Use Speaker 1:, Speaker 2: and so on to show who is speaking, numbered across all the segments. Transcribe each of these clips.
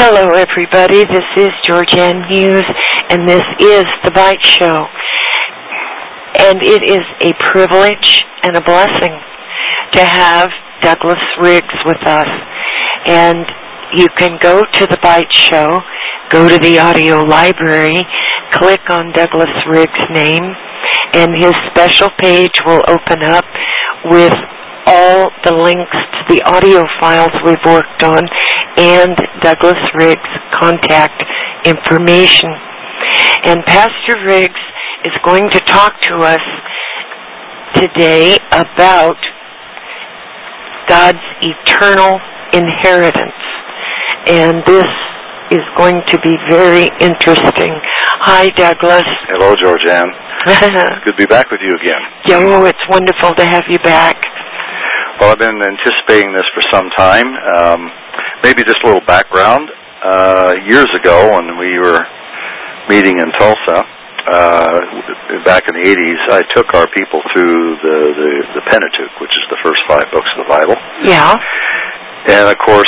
Speaker 1: Hello, everybody. This is Georgianne Hughes, and this is The Bite Show. And it is a privilege and a blessing to have Douglas Riggs with us. And you can go to The Bite Show, go to the audio library, click on Douglas Riggs' name, and his special page will open up with all the links to the audio files we've worked on and Douglas Riggs' contact information. And Pastor Riggs is going to talk to us today about God's eternal inheritance. And this is going to be very interesting. Hi, Douglas.
Speaker 2: Hello, Georgianne. Good to be back with you again.
Speaker 1: Oh, it's wonderful to have you back.
Speaker 2: Well, I've been anticipating this for some time. Maybe just a little background. Years ago, when we were meeting in Tulsa, back in the 80s, I took our people through the Pentateuch, which is the first 5 books of the Bible.
Speaker 1: Yeah.
Speaker 2: And, of course,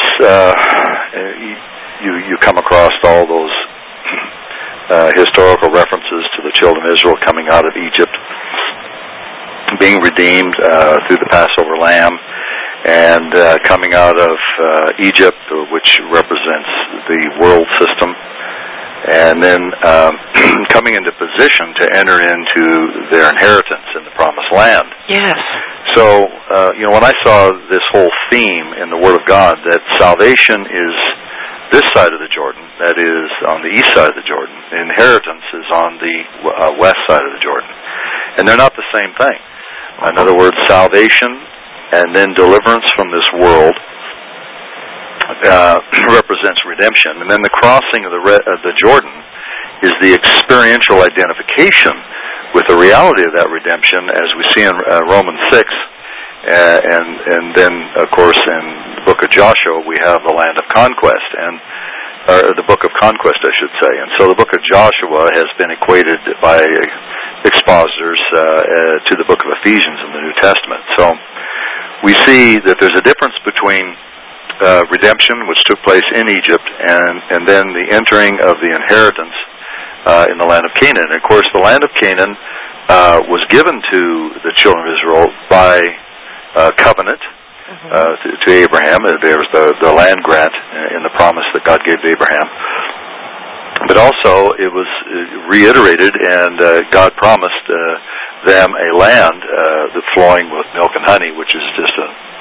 Speaker 2: you come across all those historical references to the children of Israel coming out of Egypt, being redeemed through the Passover lamb, and coming out of Egypt, which represents the world system, and then coming into position to enter into their inheritance in the promised land.
Speaker 1: Yes.
Speaker 2: So, when I saw this whole theme in the Word of God, that salvation is this side of the Jordan, that is on the east side of the Jordan, inheritance is on the west side of the Jordan. And they're not the same thing. In other words, salvation and then deliverance from this world represents redemption. And then the crossing of the Jordan is the experiential identification with the reality of that redemption, as we see in Romans 6. And then, of course, in the book of Joshua, we have the land of conquest, or the book of conquest, I should say. And so the book of Joshua has been equated by expositors to the book of Ephesians in the New Testament. So we see that there's a difference between redemption, which took place in Egypt, and then the entering of the inheritance in the land of Canaan. And of course, the land of Canaan was given to the children of Israel by covenant to Abraham. There was the land grant in the promise that God gave to Abraham. But also, it was reiterated, and God promised them a land that's flowing with milk and honey, which is just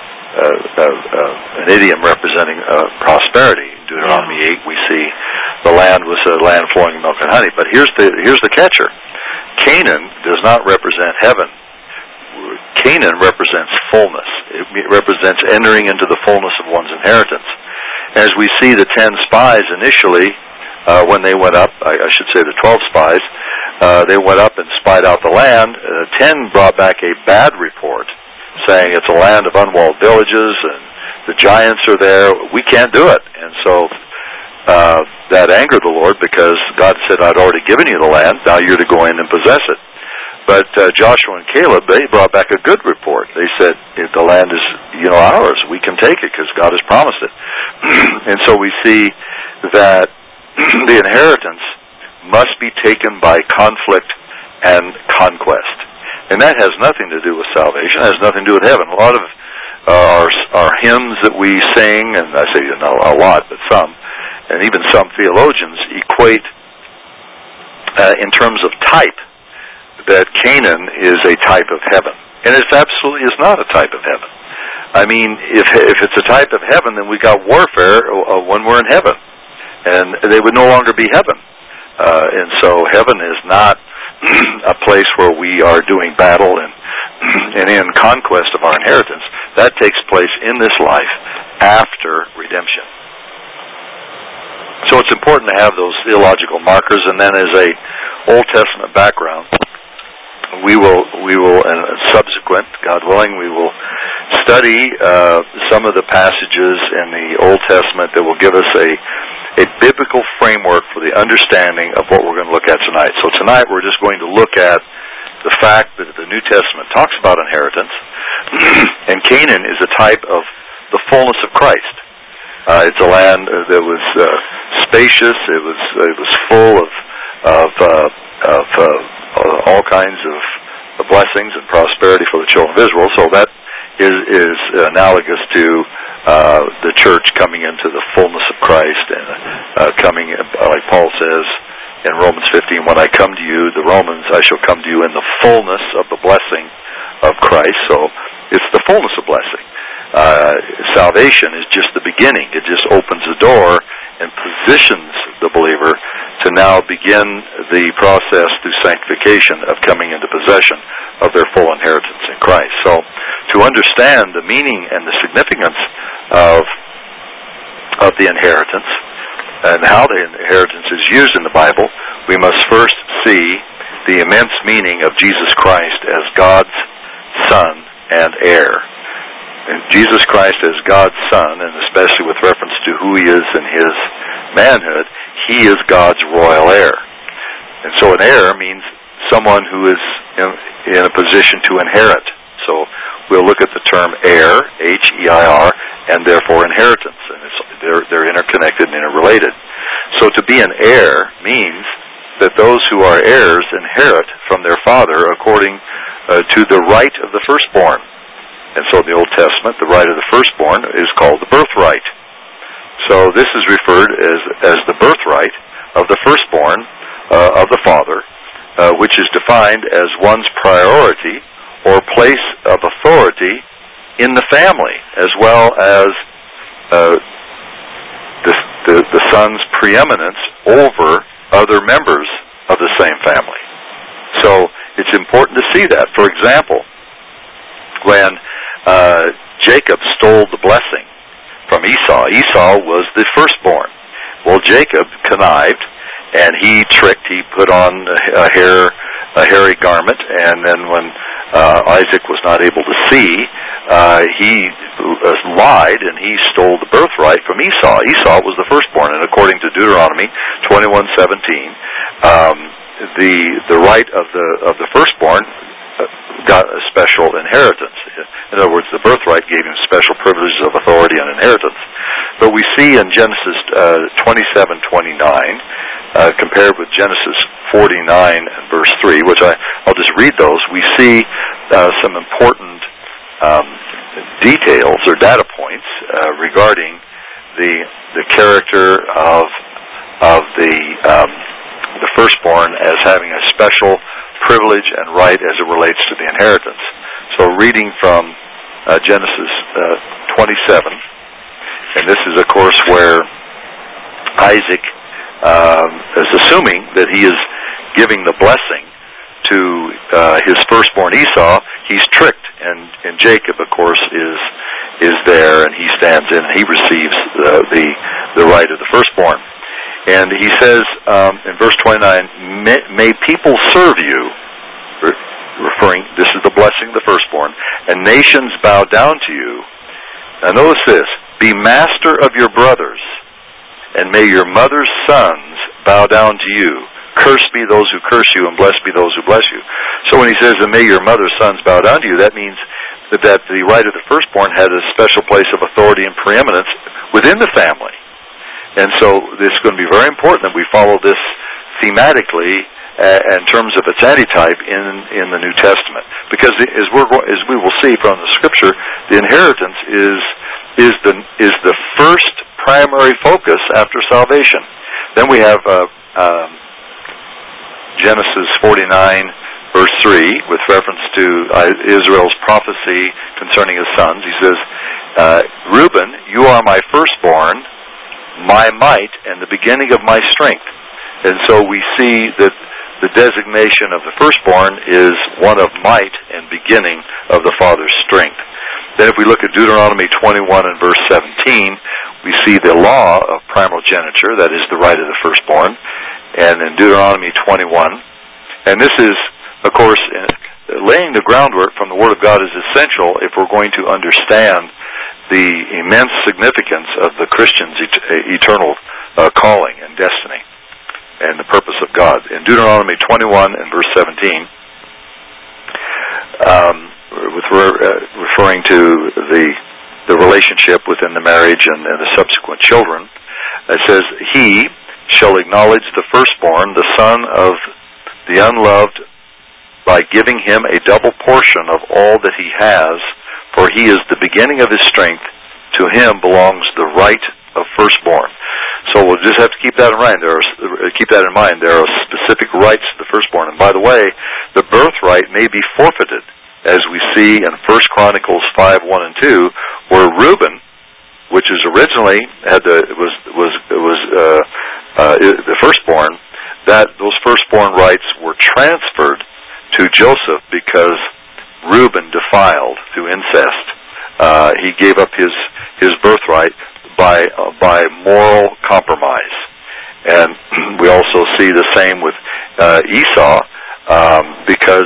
Speaker 2: an idiom representing prosperity. In Deuteronomy 8, we see the land was a land flowing with milk and honey. But here's the catcher. Canaan does not represent heaven. Canaan represents fullness. It represents entering into the fullness of one's inheritance. As we see the 10 spies initially, when they went up, I should say the 12 spies, they went up and spied out the land. 10 brought back a bad report, saying it's a land of unwalled villages and the giants are there. We can't do it. And so that angered the Lord, because God said, I'd already given you the land. Now you're to go in and possess it. But Joshua and Caleb, they brought back a good report. They said, the land is, ours. We can take it because God has promised it. And so we see that the inheritance must be taken by conflict and conquest. And that has nothing to do with salvation. It has nothing to do with heaven. A lot of our hymns that we sing, and I say not a lot, but some, and even some theologians equate in terms of type, that Canaan is a type of heaven. And it absolutely is not a type of heaven. I mean, if it's a type of heaven, then we got warfare when we're in heaven. And they would no longer be heaven. And so heaven is not a place where we are doing battle and in conquest of our inheritance. That takes place in this life after redemption. So it's important to have those theological markers. And then as a Old Testament background, we will, and subsequent, God willing, we will study some of the passages in the Old Testament that will give us a biblical framework for the understanding of what we're going to look at tonight. So tonight we're just going to look at the fact that the New Testament talks about inheritance, and Canaan is a type of the fullness of Christ. It's a land that was spacious. It was full of all kinds of blessings and prosperity for the children of Israel. So that is analogous to the church coming into the fullness of Christ and coming, like Paul says in Romans 15, when I come to you, the Romans, I shall come to you in the fullness of the blessing of Christ. So it's the fullness of blessing. Salvation is just the beginning. It just opens the door and positions the believer to now begin the process through sanctification of coming into possession of their full inheritance in Christ. So to understand the meaning and the significance of the inheritance and how the inheritance is used in the Bible, we must first see the immense meaning of Jesus Christ as God's Son and heir. And Jesus Christ as God's Son, and especially with reference to who He is in His manhood, He is God's royal heir. And so an heir means someone who is in a position to inherit. So we'll look at the term heir, H-E-I-R, and therefore inheritance. And they're interconnected and interrelated. So to be an heir means that those who are heirs inherit from their father according to the right of the firstborn. And so in the Old Testament, the right of the firstborn is called the birthright. So this is referred as the birthright of the firstborn of the father, which is defined as one's priority or place of authority in the family, as well as the son's preeminence over other members of the same family. So it's important to see that. For example, when Jacob stole the blessing from Esau, Esau was the firstborn. Well, Jacob connived, and he tricked. He put on a hairy garment, and then when Isaac was not able to see, he lied, and he stole the birthright from Esau. Esau was the firstborn, and according to Deuteronomy 21:17, the right of the firstborn got a special inheritance. In other words, the birthright gave him special privileges of authority and inheritance. But we see in Genesis 27:29, compared with Genesis 49 and verse 3, which I'll just read those, we see some important details or data points regarding the character of the firstborn as having a special privilege and right as it relates to the inheritance. So reading from Genesis 27, and this is of course where Isaac is assuming that he is giving the blessing to his firstborn Esau. He's tricked, and Jacob of course is there, and he stands in and he receives the right of the firstborn. And he says in verse 29, may people serve you, referring, this is the blessing of the firstborn, and nations bow down to you. Now notice this, be master of your brothers, and may your mother's sons bow down to you. Cursed be those who curse you, and blessed be those who bless you. So when he says, and may your mother's sons bow down to you, that means that the right of the firstborn had a special place of authority and preeminence within the family. And so it's going to be very important that we follow this thematically in terms of its antitype in the New Testament, because as we will see from the Scripture, the inheritance is the first primary focus after salvation. Then we have Genesis 49 verse 3 with reference to Israel's prophecy concerning his sons. He says, Reuben, you are my firstborn, my might, and the beginning of my strength. And so we see that the designation of the firstborn is one of might and beginning of the father's strength. Then if we look at Deuteronomy 21 and verse 17, we see the law of primogeniture, that is the right of the firstborn, and in Deuteronomy 21. And this is, of course, laying the groundwork from the Word of God is essential if we're going to understand the immense significance of the Christian's eternal calling and destiny and the purpose of God. In Deuteronomy 21 and verse 17, referring to the relationship within the marriage and the subsequent children, it says, he, shall acknowledge the firstborn, the son of the unloved, by giving him a double portion of all that he has, for he is the beginning of his strength. To him belongs the right of firstborn. So we'll just have to keep that in mind. There are specific rights to the firstborn. And by the way, the birthright may be forfeited, as we see in 1 Chronicles 5:1 and 2, where Reuben, which is originally the firstborn, that those firstborn rights were transferred to Joseph because Reuben defiled through incest. He gave up his birthright by moral compromise, and we also see the same with Esau, because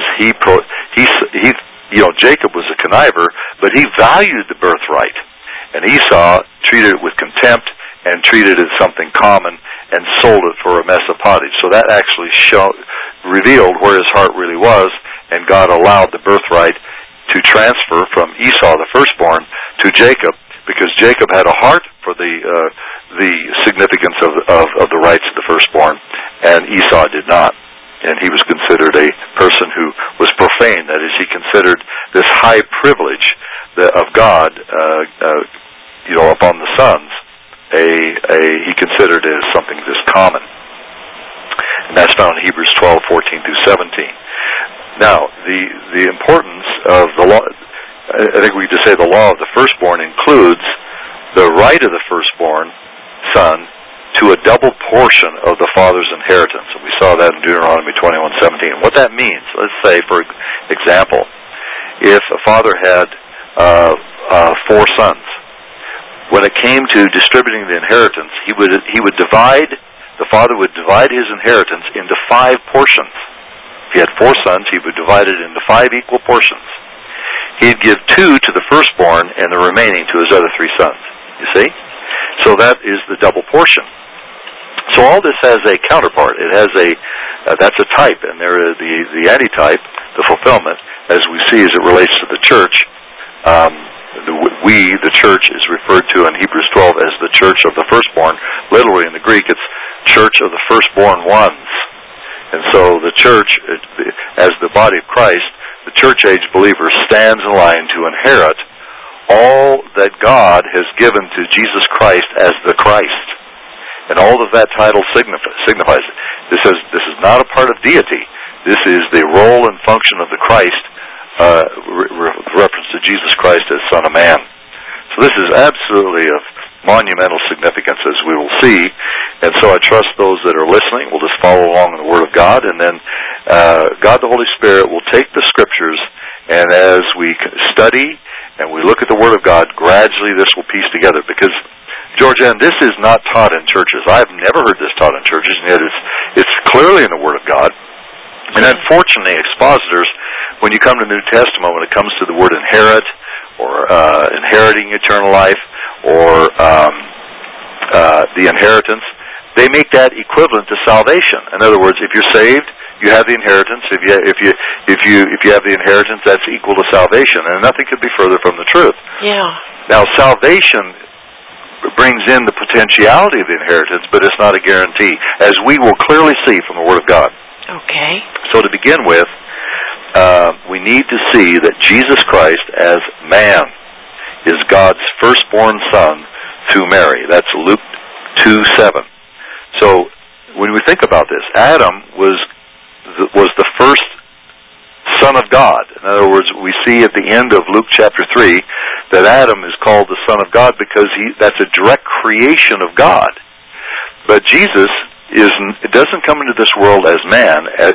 Speaker 2: Jacob was a conniver, but he valued the birthright, and Esau treated it with contempt and treated it as something common and sold it for a mess of pottage. So that actually revealed where his heart really was, and God allowed the birthright to transfer from Esau, the firstborn, to Jacob, because Jacob had a heart for the significance of the rights of the firstborn, and Esau did not. And he was considered a person who was profane. That is, he considered this high privilege of God, upon the sons, he considered it as something just common. And that's found in Hebrews 12:14 through 17. Now, the importance of the law, I think we could just say the law of the firstborn includes the right of the firstborn son to a double portion of the father's inheritance. And we saw that in Deuteronomy 21:17. What that means, let's say, for example, if a father had 4 sons, when it came to distributing the inheritance, the father would divide his inheritance into 5 portions. If he had 4 sons, he would divide it into 5 equal portions. He'd give 2 to the firstborn and the remaining to his other 3 sons. You see? So that is the double portion. So all this has a counterpart. It has that's a type, and there is the antitype, the fulfillment, as we see as it relates to the church. The church, is referred to in Hebrews 12 as the church of the firstborn. Literally in the Greek, it's church of the firstborn ones. And so the church, as the body of Christ, the church-age believer stands in line to inherit all that God has given to Jesus Christ as the Christ. And all of that title signifies it. This is not a part of deity. This is the role and function of the Christ, reference to Jesus Christ as Son of Man. So this is absolutely of monumental significance, as we will see. And so I trust those that are listening will just follow along in the Word of God, and then God the Holy Spirit will take the Scriptures, and as we study and we look at the Word of God, gradually this will piece together. Because, Georgianne, this is not taught in churches. I've never heard this taught in churches, and yet it's clearly in the Word of God. And unfortunately, expositors, when you come to the New Testament, when it comes to the word inherit, or inheriting eternal life, or the inheritance, they make that equivalent to salvation. In other words, if you're saved, you have the inheritance. If you have the inheritance, that's equal to salvation, and nothing could be further from the truth.
Speaker 1: Yeah.
Speaker 2: Now, salvation brings in the potentiality of the inheritance, but it's not a guarantee, as we will clearly see from the Word of God.
Speaker 1: Okay.
Speaker 2: So to begin with, we need to see that Jesus Christ as man is God's firstborn son through Mary. That's Luke 2:7. So when we think about this, Adam was the first son of God. In other words, we see at the end of Luke chapter 3 that Adam is called the son of God because that's a direct creation of God. But Jesus doesn't come into this world as man, as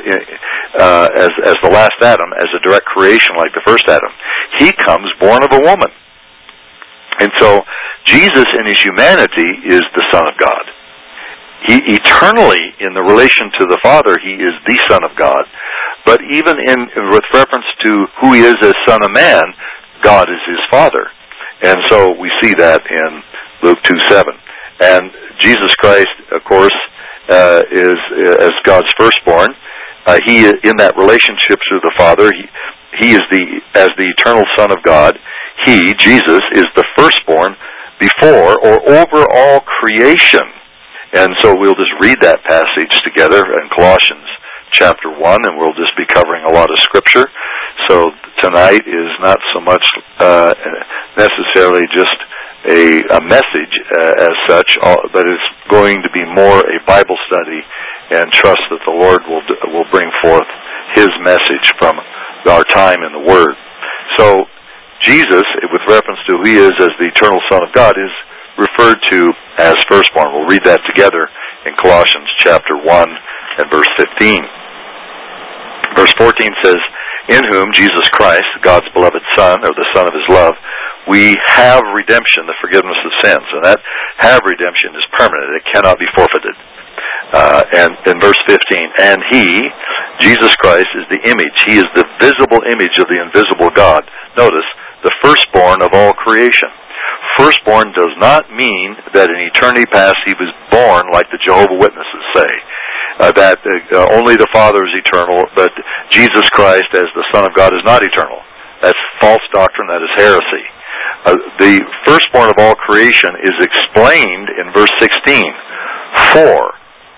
Speaker 2: the last Adam, as a direct creation like the first Adam. He comes born of a woman. And so Jesus in his humanity is the Son of God. He eternally, in the relation to the Father, he is the Son of God. But even with reference to who he is as Son of Man, God is his Father. And so we see that in Luke 2:7. And Jesus Christ, of course, is as God's firstborn. He, in that relationship to the Father, he is as the eternal Son of God. He, Jesus, is the firstborn before or over all creation. And so we'll just read that passage together in Colossians chapter 1, and we'll just be covering a lot of Scripture. So tonight is not so much necessarily just a message as such, but it's going to be more a Bible study, and trust that the Lord will bring forth His message from our time in the Word. So Jesus, with reference to who He is as the eternal Son of God, is referred to as firstborn. We'll read that together in Colossians chapter 1 and verse 15. Verse 14 says, "In whom Jesus Christ, God's beloved Son, or the Son of His love, we have redemption, the forgiveness of sins." And that have redemption is permanent. It cannot be forfeited. And in verse 15, "And He, Jesus Christ, is the image. He is the visible image of the invisible God." Notice, the firstborn of all creation. Firstborn does not mean that in eternity past He was born like the Jehovah's Witnesses say. That only the Father is eternal, but Jesus Christ as the Son of God is not eternal. That's false doctrine. That is heresy. The firstborn of all creation is explained in verse 16. For,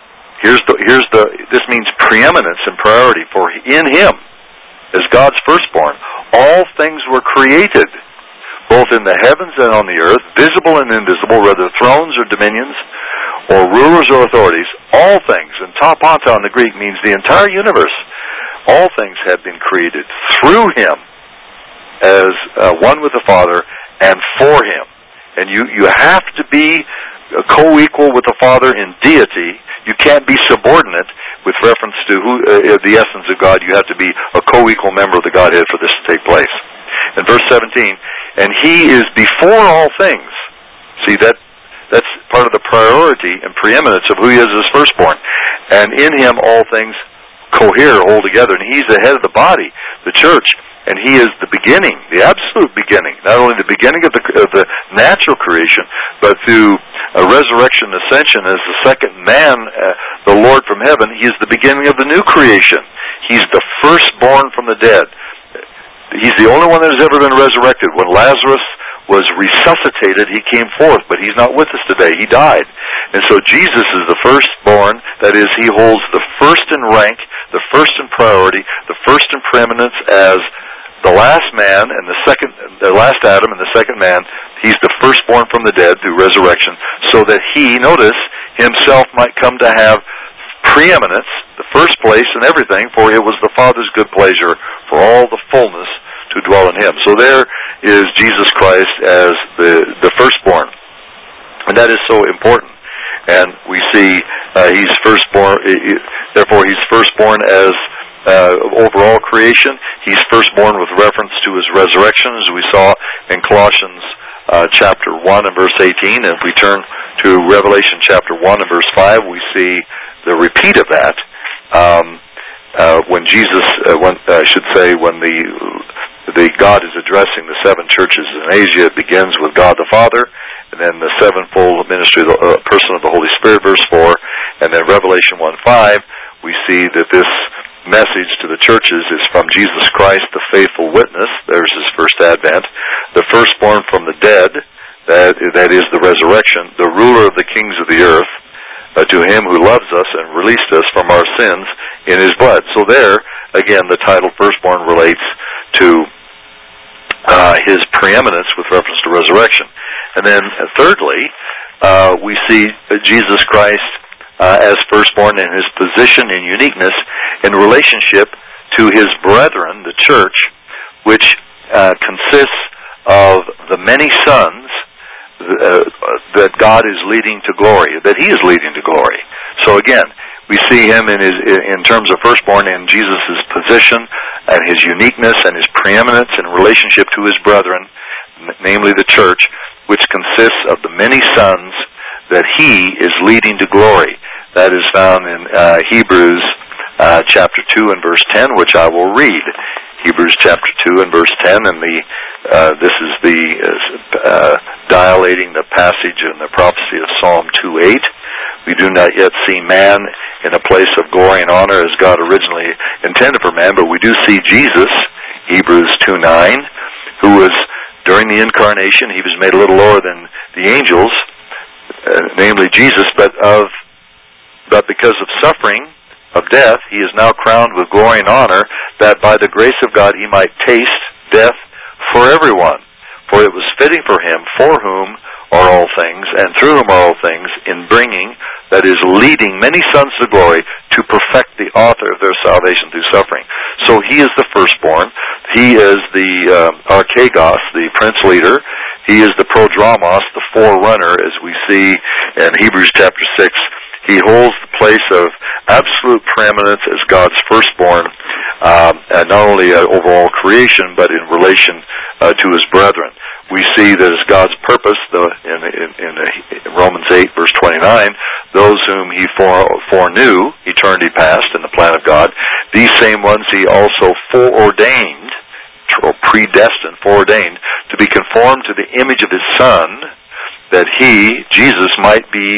Speaker 2: this means preeminence and priority. For in Him, as God's firstborn, all things were created, both in the heavens and on the earth, visible and invisible, whether thrones or dominions, or rulers or authorities. All things, and ta panta in the Greek means the entire universe. All things have been created through Him, as one with the Father, and for Him. And you have to be co-equal with the Father in deity. You can't be subordinate with reference to the essence of God. You have to be a co-equal member of the Godhead for this to take place. In verse 17, "And He is before all things." See, that's part of the priority and preeminence of who He is as firstborn. "And in Him all things cohere, hold together." And He's the head of the body, the church. And He is the beginning, the absolute beginning. Not only the beginning of the natural creation, but through a resurrection and ascension as the second man, the Lord from heaven, He is the beginning of the new creation. He's the firstborn from the dead. He's the only one that has ever been resurrected. When Lazarus was resuscitated, he came forth, but he's not with us today. He died. And so Jesus is the firstborn. That is, He holds the first in rank, the first in priority, the first in preeminence as the last man and the last Adam and the second man. He's the firstborn from the dead through resurrection, so that He, notice, Himself might come to have preeminence, the first place in everything, for it was the Father's good pleasure for all the fullness to dwell in Him. So there is Jesus Christ as the firstborn. And that is so important. And we see He's firstborn, therefore He's firstborn as over all creation. He's firstborn with reference to His resurrection, as we saw in Colossians chapter 1 and verse 18. And if we turn to Revelation chapter 1 and verse 5, we see the repeat of that. When Jesus, when the God is addressing the seven churches in Asia, it begins with God the Father, and then the sevenfold ministry of the person of the Holy Spirit, verse 4, and then Revelation 1:5, we see that this message to the churches is from Jesus Christ, the faithful witness. There's His first advent, the firstborn from the dead, that is the resurrection, the ruler of the kings of the earth, to Him who loves us and released us from our sins in His blood. So there, again, the title firstborn relates to His preeminence with reference to resurrection. And then thirdly, we see Jesus Christ as firstborn in His position and uniqueness in relationship to His brethren, the church, which consists of the many sons that God is leading to glory, that He is leading to glory. So again, we see Him in terms of firstborn in Jesus' position and His uniqueness and His preeminence in relationship to His brethren, namely the church, which consists of the many sons that He is leading to glory. That is found in Hebrews chapter 2 and verse 10, which I will read. Hebrews chapter 2 and verse 10, and this is the dilating the passage in the prophecy of Psalm 2:8. We do not yet see man in a place of glory and honor as God originally intended for man, but we do see Jesus, Hebrews 2:9, who was, during the incarnation, He was made a little lower than the angels, namely Jesus, but of But because of suffering of death, he is now crowned with glory and honor, that by the grace of God he might taste death for everyone. For it was fitting for him, for whom are all things, and through whom are all things, in bringing, that is, leading many sons to glory, to perfect the author of their salvation through suffering. So he is the firstborn. He is the archegos, the prince leader. He is the prodromos, the forerunner, as we see in Hebrews chapter 6. He holds the place of absolute preeminence as God's firstborn, and not only over all creation, but in relation to his brethren. We see that as God's purpose, in Romans 8, verse 29, those whom he foreknew, eternity past, in the plan of God, these same ones he also foreordained, or predestined, foreordained, to be conformed to the image of his Son, that he, Jesus, might be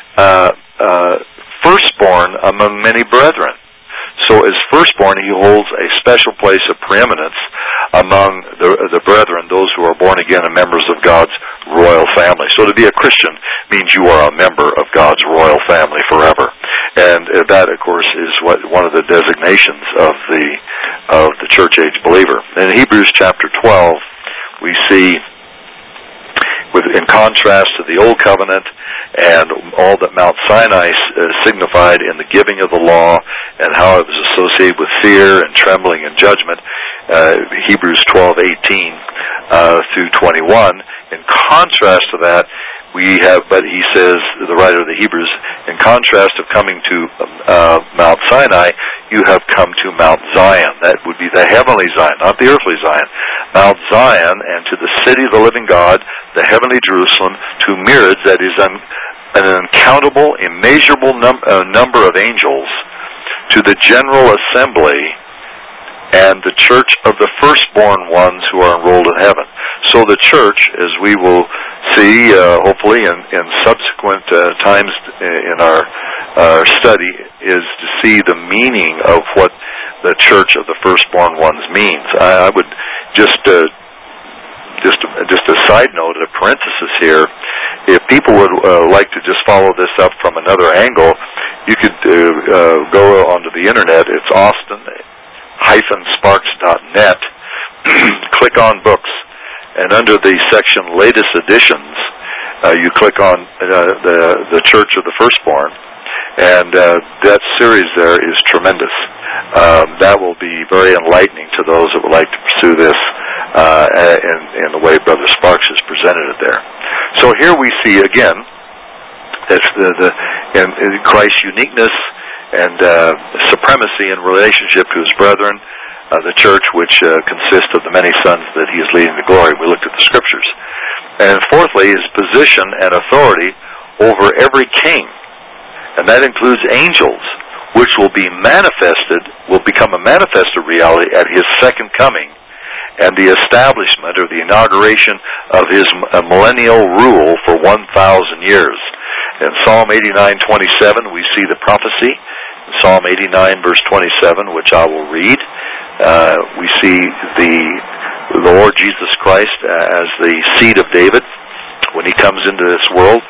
Speaker 2: firstborn among many brethren. So as firstborn, he holds a special place of preeminence among the brethren, those who are born again and members of God's royal family. So to be a Christian means you are a member of God's royal family forever. And that, of course, is one of the designations of the church age believer. In Hebrews chapter 12, we see, in contrast to the Old Covenant and all that Mount Sinai signified in the giving of the law and how it was associated with fear and trembling and judgment, Hebrews 12:18 through 21. In contrast to that, we have, but he says, the writer of the Hebrews, in contrast of coming to Mount Sinai, you have come to Mount Zion. That would be the heavenly Zion, not the earthly Zion. Mount Zion, and to the city of the living God, the heavenly Jerusalem, to myriads, that is an uncountable, immeasurable number of angels, to the general assembly, and the church of the firstborn ones who are enrolled in heaven. So the church, as we will see, hopefully in subsequent times in our study, is to see the meaning of what the church of the firstborn ones means. I would just a side note, a parenthesis here. If people would like to just follow this up from another angle, you could go onto the internet. It's Austin-Sparks.net. Click on books, and under the section latest editions, you click on the Church of the Firstborn, and that series there is tremendous. That will be very enlightening to those that would like to pursue this in the way Brother Sparks has presented it there. So here we see again that's in Christ's uniqueness and supremacy in relationship to his brethren, the church, which consists of the many sons that he is leading to glory. We looked at the scriptures. And fourthly, his position and authority over every king, and that includes angels, which will become a manifested reality at his second coming, and the establishment or the inauguration of his millennial rule for 1,000 years. In Psalm 89:27, we see the prophecy. In Psalm 89, verse 27, which I will read, we see the Lord Jesus Christ as the seed of David. When he comes into this world,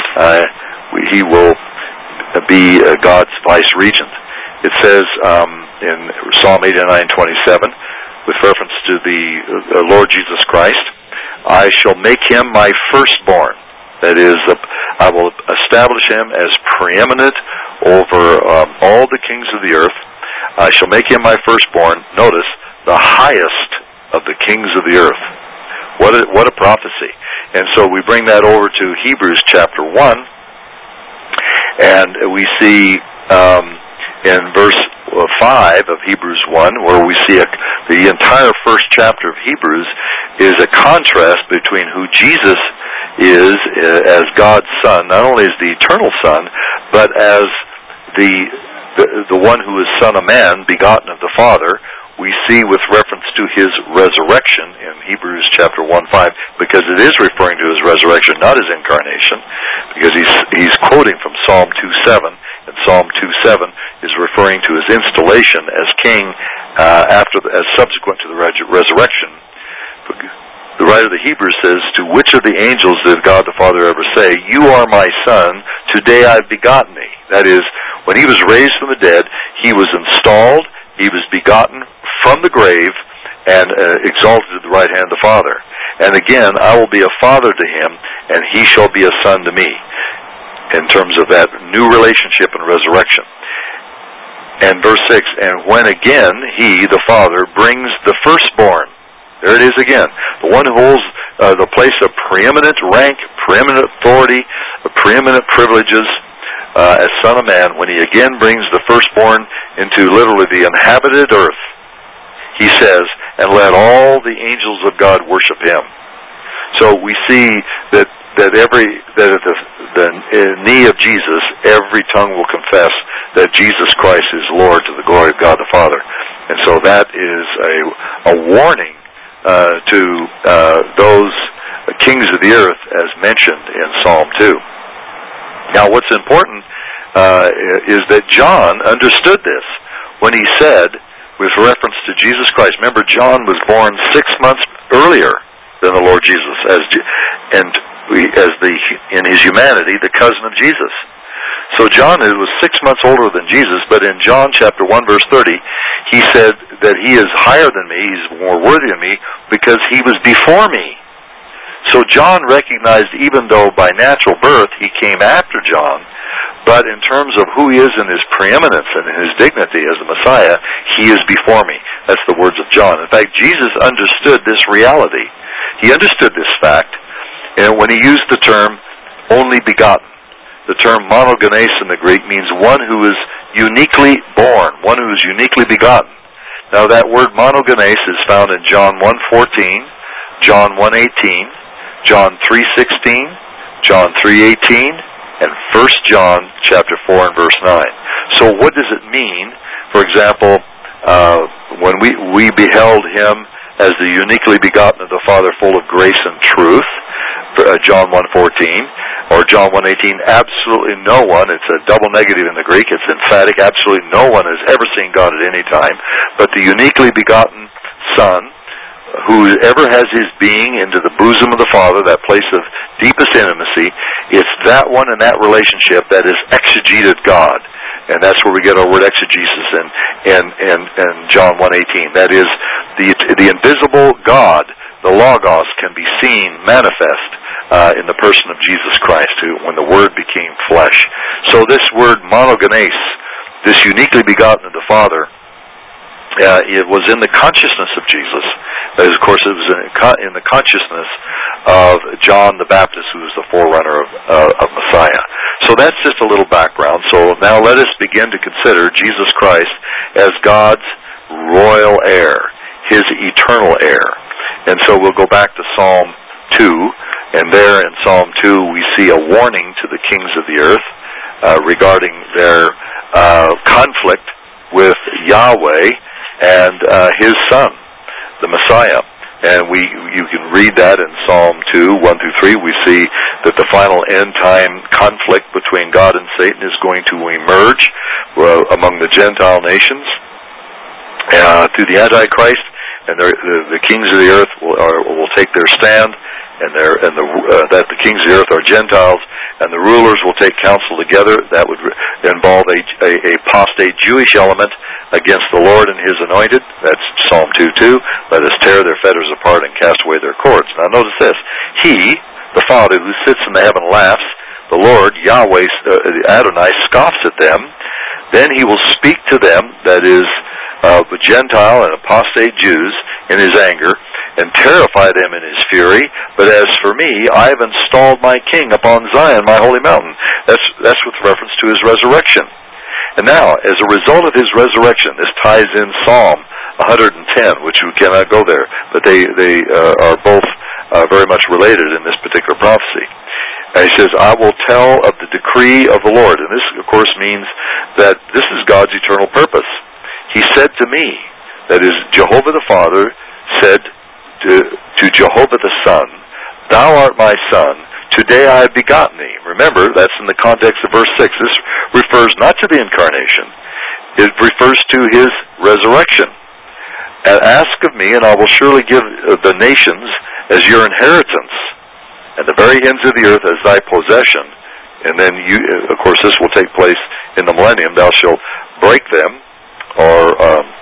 Speaker 2: he will be God's vice regent. It says in Psalm 89:27, with reference to the Lord Jesus Christ, I shall make him my firstborn. That is, I will establish him as preeminent over all the kings of the earth. I shall make him my firstborn. Notice, the highest of the kings of the earth. What a prophecy. And so we bring that over to Hebrews chapter 1, and we see in verse 5 of Hebrews 1, where we see the entire first chapter of Hebrews is a contrast between who Jesus is as God's Son, not only as the eternal Son, but as the one who is Son of Man, begotten of the Father. We see with reference to his resurrection in Hebrews chapter 1:5, because it is referring to his resurrection, not his incarnation, because he's quoting from Psalm 2:7, and Psalm 2:7 is referring to his installation as king as subsequent to the resurrection. the writer of the Hebrews says, to which of the angels did God the Father ever say, you are my son, today I've begotten thee? That is, when he was raised from the dead, he was installed, he was begotten from the grave, and exalted to the right hand of the Father. And again, I will be a father to him, and he shall be a son to me, in terms of that new relationship and resurrection. And verse 6, and when again he, the Father, brings the firstborn, there it is again, the one who holds the place of preeminent rank, preeminent authority, preeminent privileges as Son of Man, when he again brings the firstborn into literally the inhabited earth, he says, and let all the angels of God worship him. So we see that at the knee of Jesus, every tongue will confess that Jesus Christ is Lord to the glory of God the Father. And so that is a warning to those kings of the earth as mentioned in Psalm 2. Now what's important is that John understood this when he said, with reference to Jesus Christ. Remember, John was born 6 months earlier than the Lord Jesus, in his humanity, the cousin of Jesus. So John was 6 months older than Jesus, but in John chapter 1, verse 30, he said that he is higher than me, he's more worthy than me, because he was before me. So John recognized, even though by natural birth he came after John, but in terms of who he is in his preeminence and in his dignity as the Messiah, he is before me. That's the words of John. In fact, Jesus understood this reality. He understood this fact, and when he used the term only begotten. The term monogenes in the Greek means one who is uniquely born, one who is uniquely begotten. Now that word monogenes is found in John 1:14, John 1:18, John 3:16, John 3:18, and 1 John chapter 4 and verse 9. So what does it mean, for example, when we beheld him as the uniquely begotten of the Father, full of grace and truth, John 1:14, or John 1:18, absolutely no one, it's a double negative in the Greek, it's emphatic, absolutely no one has ever seen God at any time, but the uniquely begotten Son, whoever has his being into the bosom of the Father, that place of deepest intimacy, it's that one and that relationship that is exegeted God. And that's where we get our word exegesis in John 1:18. That is, the invisible God, the Logos, can be seen manifest in the person of Jesus Christ, when the Word became flesh. So this word monogenes, this uniquely begotten of the Father, it was in the consciousness of Jesus. That is, of course, it was in the consciousness of John the Baptist, who was the forerunner of Messiah. So that's just a little background. So now let us begin to consider Jesus Christ as God's royal heir, his eternal heir. And so we'll go back to Psalm 2, and there in Psalm 2 we see a warning to the kings of the earth regarding their conflict with Yahweh and his Son, the Messiah. And you can read that in Psalm 2, 1-3. We see that the final end-time conflict between God and Satan is going to emerge among the Gentile nations through the Antichrist, and the kings of the earth will take their stand, and that the kings of the earth are Gentiles, and the rulers will take counsel together. That would involve a apostate Jewish element against the Lord and his anointed. That's Psalm 2:2. Let us tear their fetters apart and cast away their cords. Now notice this. He, the Father who sits in the heaven, laughs. The Lord, Yahweh, Adonai, scoffs at them. Then he will speak to them, that is, the Gentile and apostate Jews, in his anger, and terrify them in his fury. But as for me, I have installed my king upon Zion, my holy mountain. That's with reference to his resurrection. And now, as a result of his resurrection, this ties in Psalm 110, which we cannot go there, but they are both very much related in this particular prophecy. And he says, I will tell of the decree of the Lord. And this, of course, means that this is God's eternal purpose. He said to me, that is, Jehovah the Father said to Jehovah the Son, Thou art my Son, today I have begotten thee. Remember, that's in the context of verse 6. This refers not to the incarnation. It refers to his resurrection. And ask of me, and I will surely give the nations as your inheritance, and the very ends of the earth as thy possession. And then you, of course, this will take place in the millennium. Thou shalt break them, or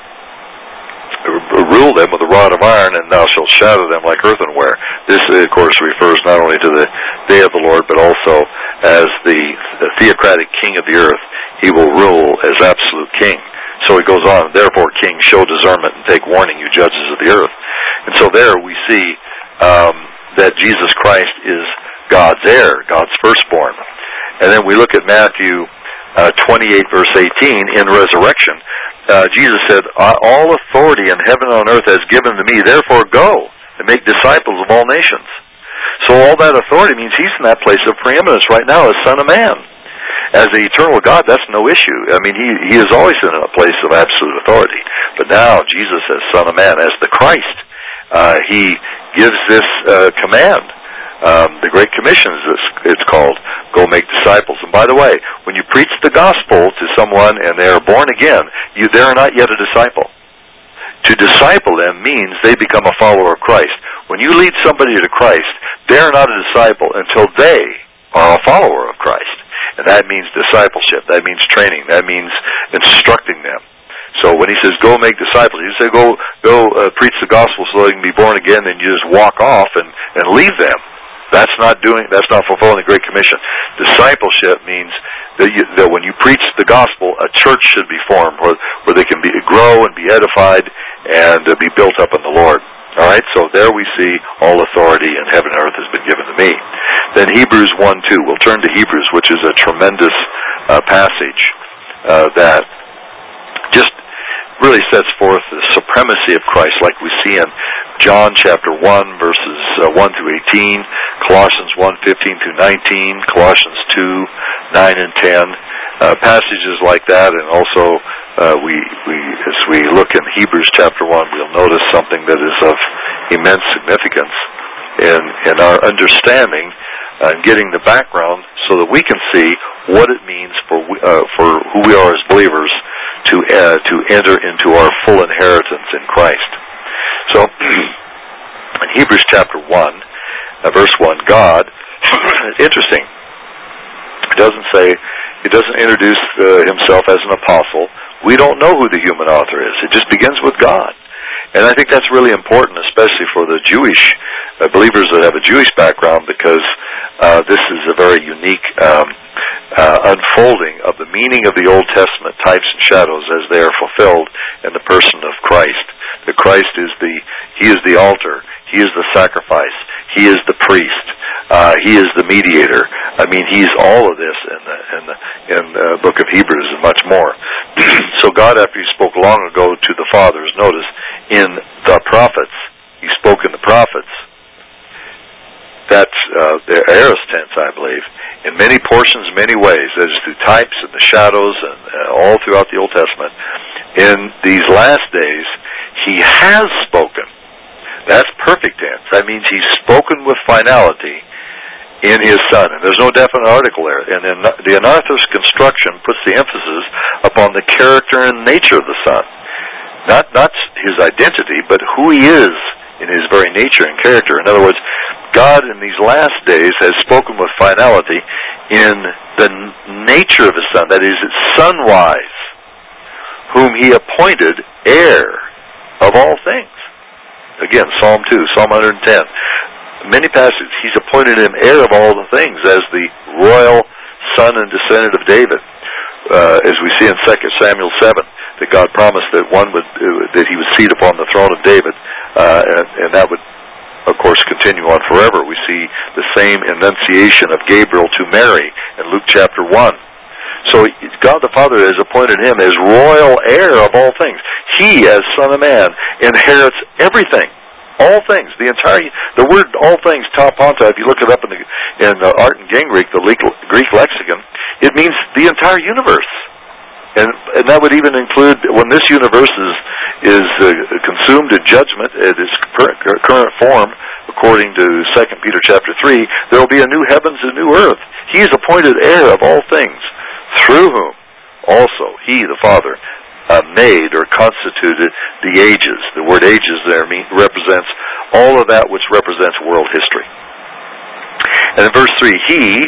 Speaker 2: rule them with a rod of iron, and thou shalt shatter them like earthenware. This, of course, refers not only to the day of the Lord, but also as the theocratic king of the earth. He will rule as absolute king. So he goes on, therefore, kings, show discernment and take warning, you judges of the earth. And so there we see that Jesus Christ is God's heir, God's firstborn. And then we look at Matthew 28, verse 18, in resurrection. Jesus said, all authority in heaven and on earth has given to me, therefore go and make disciples of all nations. So all that authority means he's in that place of preeminence right now as Son of Man. As the eternal God, that's no issue. I mean, he is always in a place of absolute authority. But now, Jesus as Son of Man, as the Christ, he gives this command. The Great Commission, it's called, go make disciples. And by the way, when you preach the gospel to someone and they are born again, they are not yet a disciple. To disciple them means they become a follower of Christ. When you lead somebody to Christ, they are not a disciple until they are a follower of Christ. And that means discipleship. That means training. That means instructing them. So when he says, go make disciples, you say, go preach the gospel so they can be born again, and you just walk off and leave them. That's not fulfilling the Great Commission. Discipleship means that when you preach the gospel, a church should be formed where they can grow and be edified and be built up in the Lord. All right, so there we see all authority in heaven and earth has been given to me. Then Hebrews 1:2. We'll turn to Hebrews, which is a tremendous passage that just really sets forth the supremacy of Christ, like we see in John chapter 1, verses 1 through 18, Colossians 1:15 through 19, Colossians 2:9 and 10, passages like that, and also as we look in Hebrews chapter 1, we'll notice something that is of immense significance in our understanding and getting the background so that we can see what it means for who we are as believers to enter into our full inheritance in Christ. So, in Hebrews chapter 1, verse 1, God, interesting, it doesn't introduce himself as an apostle. We don't know who the human author is. It just begins with God. And I think that's really important, especially for the Jewish believers that have a Jewish background, because this is a very unique unfolding of the meaning of the Old Testament types and shadows as they are fulfilled in the person of Christ. That Christ is the altar. He is the sacrifice. He is the priest. He is the mediator. I mean, he's all of this in the book of Hebrews and much more. So God, after he spoke long ago to the fathers, notice, in the prophets, he spoke in the prophets. That's the aorist tense, I believe. In many portions, many ways. That is through types and the shadows and all throughout the Old Testament. In these last days, he has spoken. That's perfect tense. That means he's spoken with finality in his Son. And there's no definite article there. And then the anarthros construction puts the emphasis upon the character and nature of the Son. Not his identity, but who he is in his very nature and character. In other words, God in these last days has spoken with finality in the nature of his Son. That is, Son-wise, whom he appointed heir of all things. Again, Psalm 2, Psalm 110. Many passages, he's appointed him heir of all the things as the royal son and descendant of David. As we see in 2 Samuel 7, that God promised that that he would seat upon the throne of David, and that would, of course, continue on forever. We see the same enunciation of Gabriel to Mary in Luke chapter 1. So God the Father has appointed him as royal heir of all things. He, as Son of Man, inherits everything. All things. The word all things, ta panta, if you look it up in the Art and Gingrich, the Greek lexicon, it means the entire universe. And that would even include when this universe is consumed in judgment at its current form, according to 2 Peter chapter 3, there will be a new heavens and new earth. He is appointed heir of all things, through whom also he, the Father, made or constituted the ages. The word ages there represents all of that which represents world history. And in verse 3, He,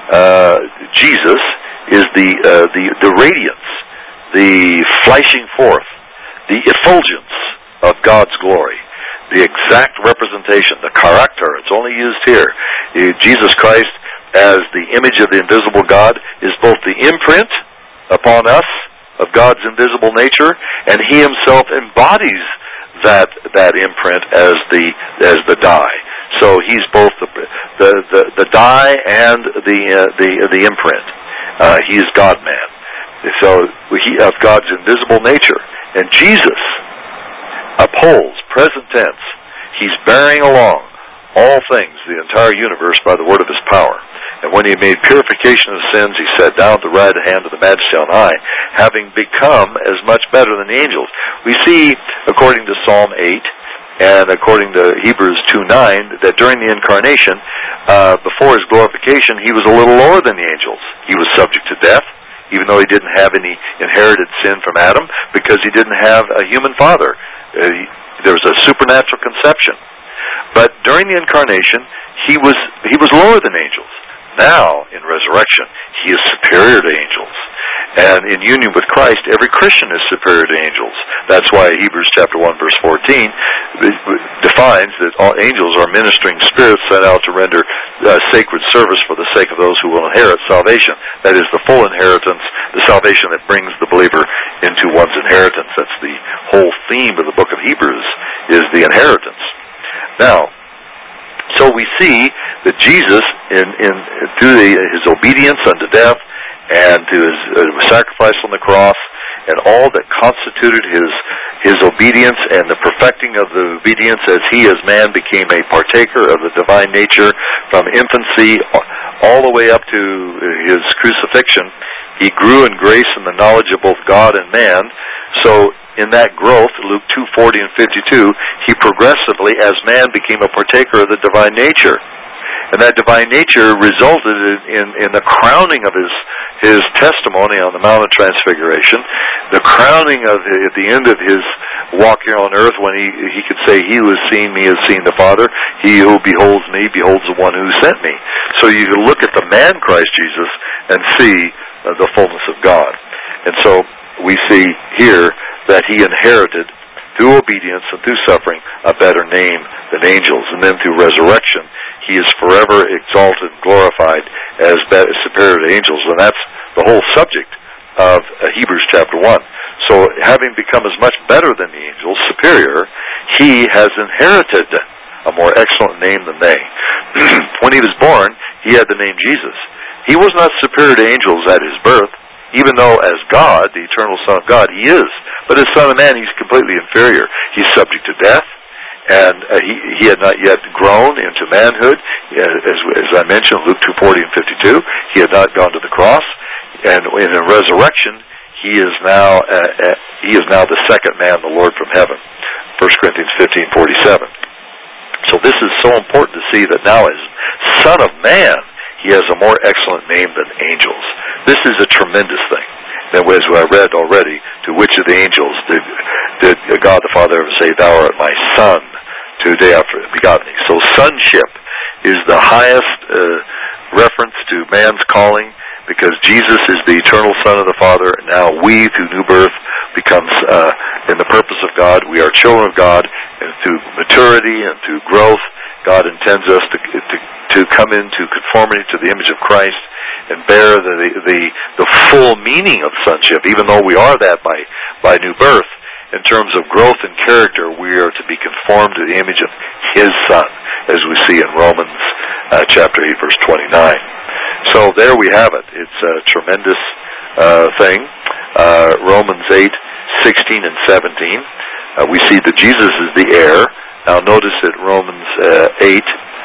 Speaker 2: Jesus, is the radiance, the flashing forth, the effulgence of God's glory, the exact representation, the character. It's only used here. Jesus Christ, as the image of the invisible God, is both the imprint upon us of God's invisible nature, and He Himself embodies that imprint as the die. So He's both the die and the imprint. He is God-man. So He of God's invisible nature, and Jesus upholds, present tense. He's bearing along all things, the entire universe, by the word of His power. And when He made purification of sins, He sat down at the right hand of the Majesty on high, having become as much better than the angels. We see, according to Psalm 8, and according to Hebrews 2:9, that during the incarnation, before His glorification, He was a little lower than the angels. He was subject to death, even though He didn't have any inherited sin from Adam, because He didn't have a human father. There was a supernatural conception. But during the incarnation, He was lower than angels. Now, in resurrection, He is superior to angels. And in union with Christ, every Christian is superior to angels. That's why Hebrews chapter 1, verse 14 defines that all angels are ministering spirits sent out to render sacred service for the sake of those who will inherit salvation. That is the full inheritance, the salvation that brings the believer into one's inheritance. That's the whole theme of the book of Hebrews, is the inheritance. Now, so we see that Jesus, through His obedience unto death and to His sacrifice on the cross, and all that constituted His obedience and the perfecting of the obedience as He as man became a partaker of the divine nature from infancy all the way up to His crucifixion, He grew in grace and the knowledge of both God and man. So in that growth, Luke 2:40 and 52, He progressively, as man, became a partaker of the divine nature. And that divine nature resulted in the crowning of His testimony on the Mount of Transfiguration, the crowning of at the end of His walk here on earth, when he could say, He who has seen me has seen the Father. He who beholds me beholds the one who sent me. So you can look at the man Christ Jesus and see the fullness of God. And so we see here that He inherited, through obedience and through suffering, a better name than angels. And then through resurrection, He is forever exalted and glorified as superior to angels. And that's the whole subject of Hebrews chapter 1. So having become as much better than the angels, superior, He has inherited a more excellent name than they. When He was born, He had the name Jesus. He was not superior to angels at His birth, even though as God, the eternal Son of God, He is. But as Son of Man, He's completely inferior. He's subject to death, and he had not yet grown into manhood. As I mentioned, Luke 2:40 and 52, He had not gone to the cross. And in a resurrection, He is now the second man, the Lord from heaven. 1 Corinthians 15:47. So this is so important to see that now as Son of Man, He has a more excellent name than angels. This is a tremendous thing. And as I read already, to which of the angels did God the Father ever say, Thou art my Son, today after begot me? So sonship is the highest reference to man's calling, because Jesus is the eternal Son of the Father. And now we, through new birth, becomes in the purpose of God. We are children of God, and through maturity and through growth, God intends us to come into conformity to the image of Christ and bear the full meaning of sonship, even though we are that by new birth. In terms of growth and character, we are to be conformed to the image of His Son, as we see in Romans chapter 8, verse 29. So there we have it. It's a tremendous thing. Romans 8:16 and 17. We see that Jesus is the heir. Now notice that Romans 8,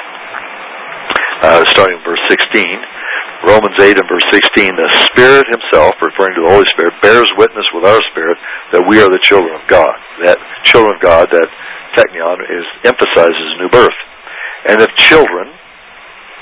Speaker 2: starting in verse 16, Romans 8 and verse 16, the Spirit Himself, referring to the Holy Spirit, bears witness with our spirit that we are the children of God. That children of God, that teknion, emphasizes new birth. And if children,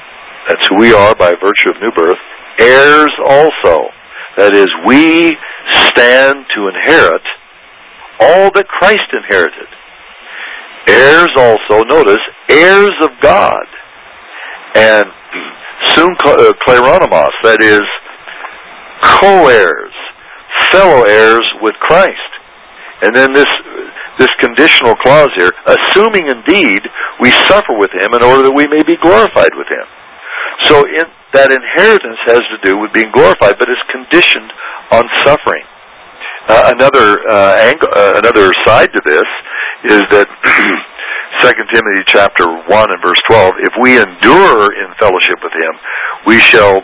Speaker 2: that's who we are by virtue of new birth, heirs also. That is, we stand to inherit all that Christ inherited. Heirs also, notice, heirs of God. And soon kleronomos, that is, co-heirs, fellow heirs with Christ. And then this conditional clause here, assuming indeed we suffer with him in order that we may be glorified with him. So that inheritance has to do with being glorified, but is conditioned on suffering. Another side to this is that 2 Timothy chapter 1 and verse 12, if we endure in fellowship with him, we shall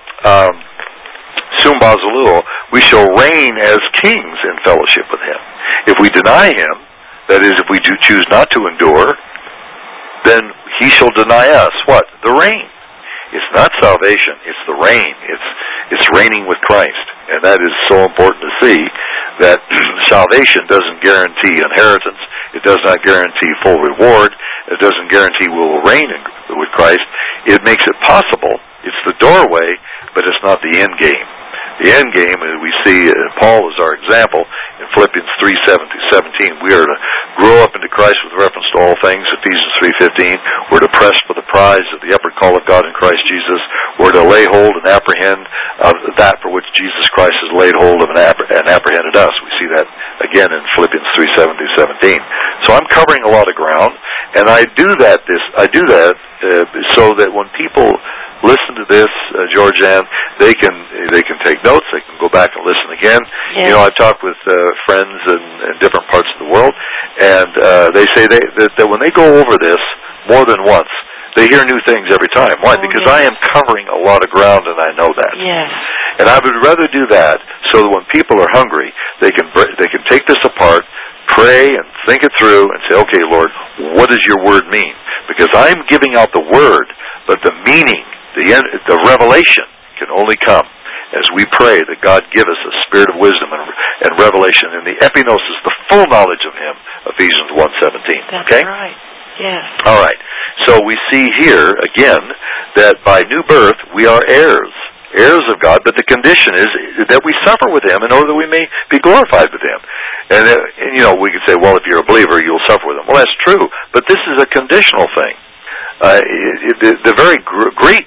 Speaker 2: sumbazaluo, we shall reign as kings in fellowship with him. If we deny him, that is, if we do choose not to endure, then he shall deny us what? The reign. It's not salvation, it's the reign. It's reigning with Christ. And that is so important to see, that salvation doesn't guarantee inheritance. It does not guarantee full reward. It doesn't guarantee we will reign with Christ. It makes it possible. It's the doorway, but it's not the end game. The end game, as we see, Paul is our example in Philippians 3:7-17. We are to grow up into Christ with reference to all things, Ephesians 3:15. We're to press for the prize of the upward call of God in Christ Jesus. We're to lay hold and apprehend of that for which Jesus Christ has laid hold of and apprehended us. We see that again in Philippians 3:7-17. So I'm covering a lot of ground, and I do that so that when people listen to this, Georgianne, they can take notes. They can go back and listen again. Yes. You know, I've talked with friends in different parts of the world, and they say that when they go over this more than once, they hear new things every time. Why? Because I am covering a lot of ground, and I know that.
Speaker 1: Yes.
Speaker 2: And I would rather do that so that when people are hungry, they can take this apart, pray and think it through, and say, okay, Lord, what does your word mean? Because I'm giving out the word, but the meaning, the revelation can only come as we pray that God give us a spirit of wisdom and revelation in the epignosis, the full knowledge of him, Ephesians 1:17.
Speaker 1: That's
Speaker 2: okay?
Speaker 1: Right. Yes.
Speaker 2: All right. So we see here, again, that by new birth we are heirs of God, but the condition is that we suffer with him in order that we may be glorified with him. And you know, we could say, well, if you're a believer, you'll suffer with him. Well, that's true, but this is a conditional thing. The very Greek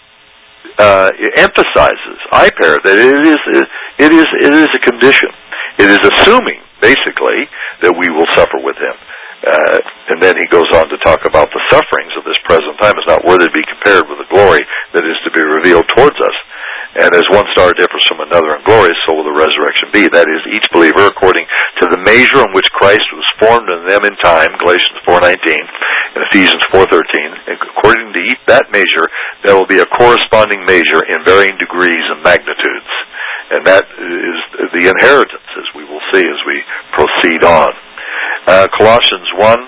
Speaker 2: emphasizes, that it is a condition. It is assuming, basically, that we will suffer with him. And then he goes on to talk about the sufferings of this present time is not worthy to be compared with the glory that is to be revealed towards us. And as one star differs from another in glory, so will the resurrection be. That is, each believer according to the measure in which Christ was formed in them in time, Galatians 4:19 and Ephesians 4:13. And according to that measure, there will be a corresponding measure in varying degrees and magnitudes. And that is the inheritance, as we will see as we proceed on. Colossians 1,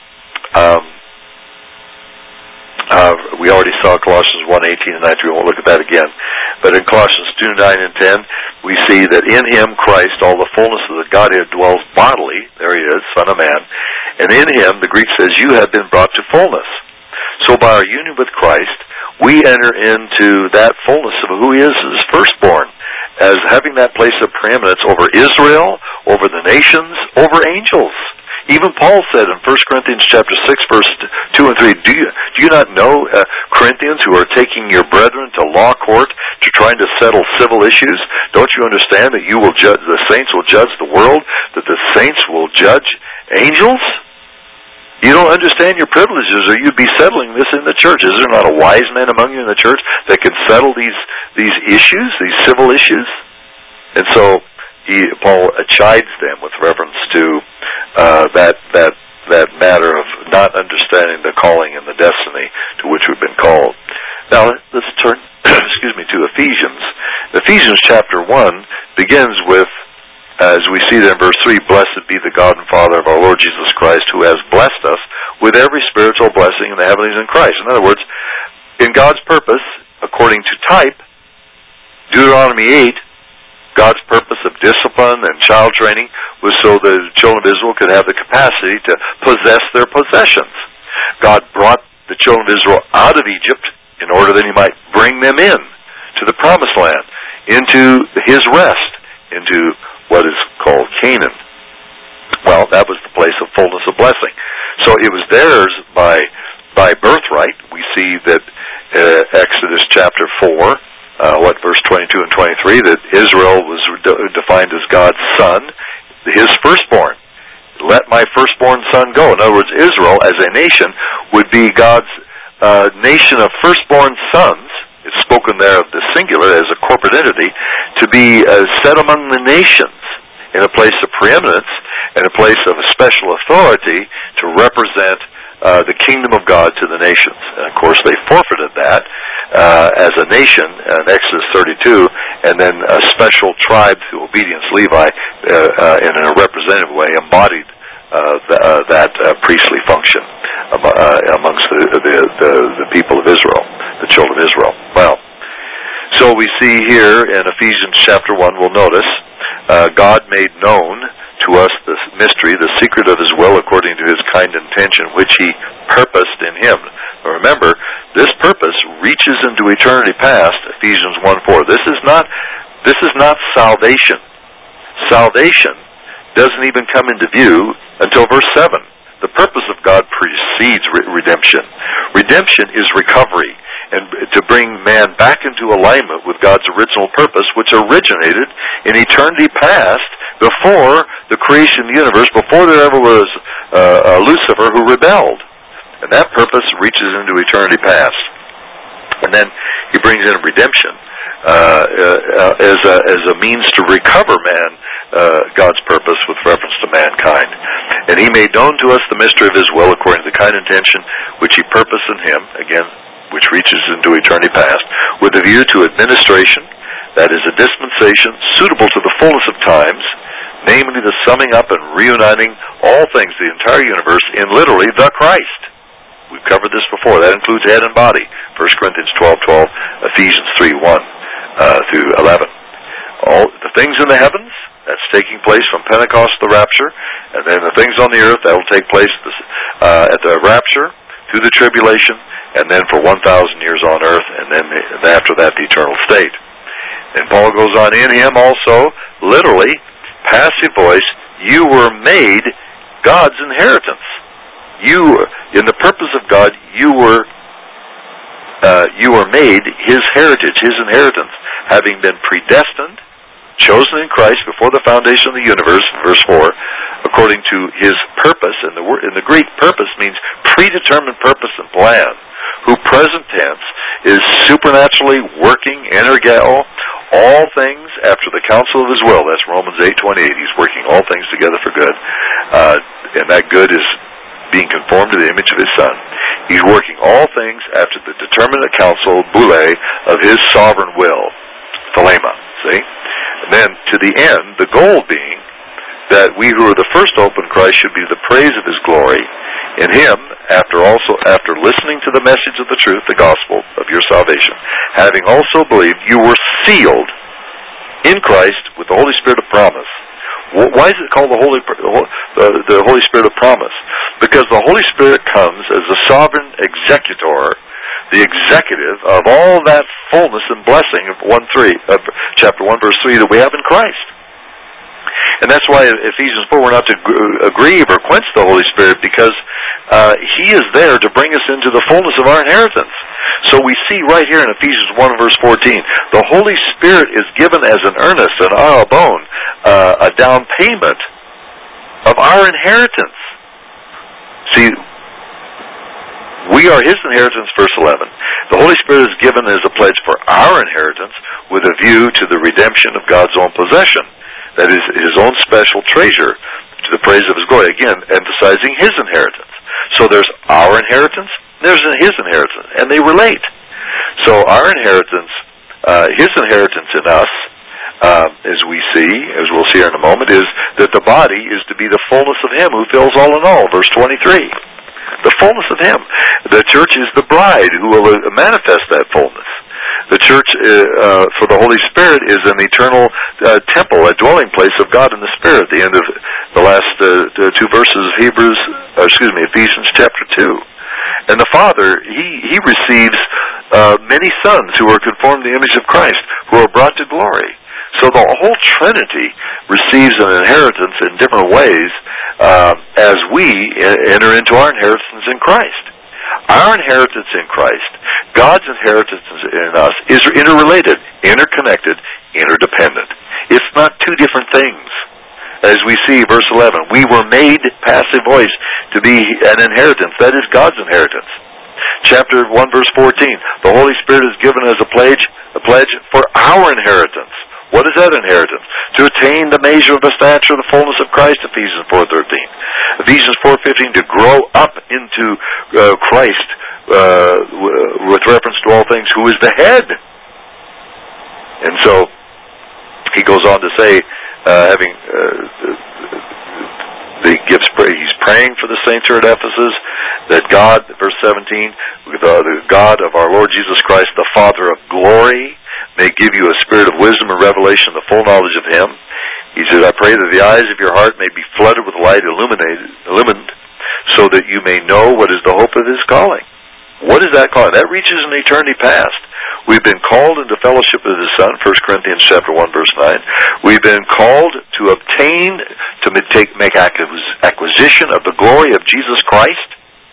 Speaker 2: we already saw Colossians 1:18 and 19. We won't look at that again. But in Colossians 2:9 and 10, we see that in him, Christ, all the fullness of the Godhead dwells bodily. There he is, Son of Man. And in him, the Greek says, you have been brought to fullness. So by our union with Christ, we enter into that fullness of who he is as firstborn, as having that place of preeminence over Israel, over the nations, over angels. Even Paul said in 1 Corinthians chapter 6, verse 2 and 3, do you not know, Corinthians, who are taking your brethren to law court to trying to settle civil issues? Don't you understand that the saints will judge the world, that the saints will judge angels? You don't understand your privileges, or you'd be settling this in the church. Is there not a wise man among you in the church that can settle these issues, these civil issues? And so Paul chides them with reference to that matter of not understanding the calling and the destiny to which we've been called. Now let's turn, to Ephesians. Ephesians chapter 1 begins with, as we see there in verse 3, blessed be the God and Father of our Lord Jesus Christ, who has blessed us with every spiritual blessing in the heavenlies in Christ. In other words, in God's purpose, according to type, Deuteronomy 8, God's purpose of discipline and child training was so the children of Israel could have the capacity to possess their possessions. God brought the children of Israel out of Egypt in order that he might bring them in to the promised land, into his rest, into Canaan. Well, that was the place of fullness of blessing. So it was theirs by birthright. We see that Exodus chapter 4, verse 22 and 23, that Israel was defined as God's son, his firstborn. Let my firstborn son go. In other words, Israel as a nation would be God's nation of firstborn sons. It's spoken there of the singular as a corporate entity, to be set among the nations in a place of preeminence, in a place of special authority to represent the kingdom of God to the nations. And of course, they forfeited that as a nation in Exodus 32, and then a special tribe through obedience, Levi, in a representative way, embodied that priestly function amongst the people of Israel, the children of Israel. Well, so we see here in Ephesians chapter 1, we'll notice, God made known to us the mystery, the secret of His will, according to His kind intention, which He purposed in Him. Remember, this purpose reaches into eternity past. Ephesians 1:4. This is not salvation. Salvation doesn't even come into view until verse 7. The purpose of God precedes redemption. Redemption is recovery, and to bring man back into alignment with God's original purpose, which originated in eternity past, before the creation of the universe, before there ever was Lucifer who rebelled. And that purpose reaches into eternity past. And then He brings in redemption as a means to recover man, God's purpose with reference to mankind. And He made known to us the mystery of His will according to the kind intention which He purposed in Him, again, which reaches into eternity past, with a view to administration, that is a dispensation suitable to the fullness of times, namely the summing up and reuniting all things, the entire universe, in literally the Christ. We've covered this before. That includes head and body. 1 Corinthians 12:12, Ephesians 3:1 through 11. All the things in the heavens, that's taking place from Pentecost to the rapture, and then the things on the earth, that will take place at the rapture, through the tribulation, and then for 1,000 years on earth, and then after that, the eternal state. And Paul goes on, in Him also, literally, passive voice, you were made God's inheritance. In the purpose of God, you were made His heritage, His inheritance, having been predestined, chosen in Christ before the foundation of the universe, verse 4, according to His purpose. And in the Greek, purpose means predetermined purpose and plan, who present tense is supernaturally working, energeo, all things after the counsel of His will. That's Romans 8:28. He's working all things together for good. And that good is being conformed to the image of His Son. He's working all things after the determinate counsel, boule, of His sovereign will. Thelema, see? And then, to the end, the goal being that we who are the first hope in Christ should be the praise of His glory. In Him, after listening to the message of the truth, the gospel of your salvation, having also believed, you were sealed in Christ with the Holy Spirit of promise. Why is it called the Holy Spirit of promise? Because the Holy Spirit comes as the sovereign executor, the executive of all that fullness and blessing of chapter 1, verse 3 that we have in Christ. And that's why in Ephesians 4 we're not to grieve or quench the Holy Spirit, because He is there to bring us into the fullness of our inheritance. So we see right here in Ephesians 1 verse 14, the Holy Spirit is given as an earnest, an arabon, a down payment of our inheritance. See, we are His inheritance, verse 11. The Holy Spirit is given as a pledge for our inheritance with a view to the redemption of God's own possession. That is His own special treasure to the praise of His glory. Again, emphasizing His inheritance. So there's our inheritance, there's His inheritance, and they relate. So our inheritance, His inheritance in us, as we'll see here in a moment, is that the body is to be the fullness of Him who fills all in all. Verse 23. The fullness of Him. The church is the bride who will manifest that fullness. The church for the Holy Spirit is an eternal temple, a dwelling place of God in the Spirit. The end of the last two verses of Ephesians chapter 2. And the Father, He receives many sons who are conformed to the image of Christ, who are brought to glory. So So the whole Trinity receives an inheritance in different ways as we enter into our inheritance in Christ. Our inheritance in Christ, God's inheritance in us, is interrelated, interconnected, interdependent. It's not two different things. As we see, verse 11, we were made, passive voice, to be an inheritance. That is God's inheritance. Chapter 1, verse 14, the Holy Spirit is given as a pledge for our inheritance. What is that inheritance? To attain the measure of the stature of the fullness of Christ, Ephesians 4:13. Ephesians 4:15, to grow up into Christ with reference to all things, who is the head. And so, he goes on to say, he's praying for the saints here at Ephesus, that God, verse 17, the God of our Lord Jesus Christ, the Father of glory, may give you a spirit of wisdom and revelation, the full knowledge of Him. He says, I pray that the eyes of your heart may be flooded with light, illumined, so that you may know what is the hope of His calling. What is that calling? That reaches an eternity past. We've been called into fellowship with His Son, 1 Corinthians chapter 1, verse 9. We've been called to obtain, to make acquisition of the glory of Jesus Christ,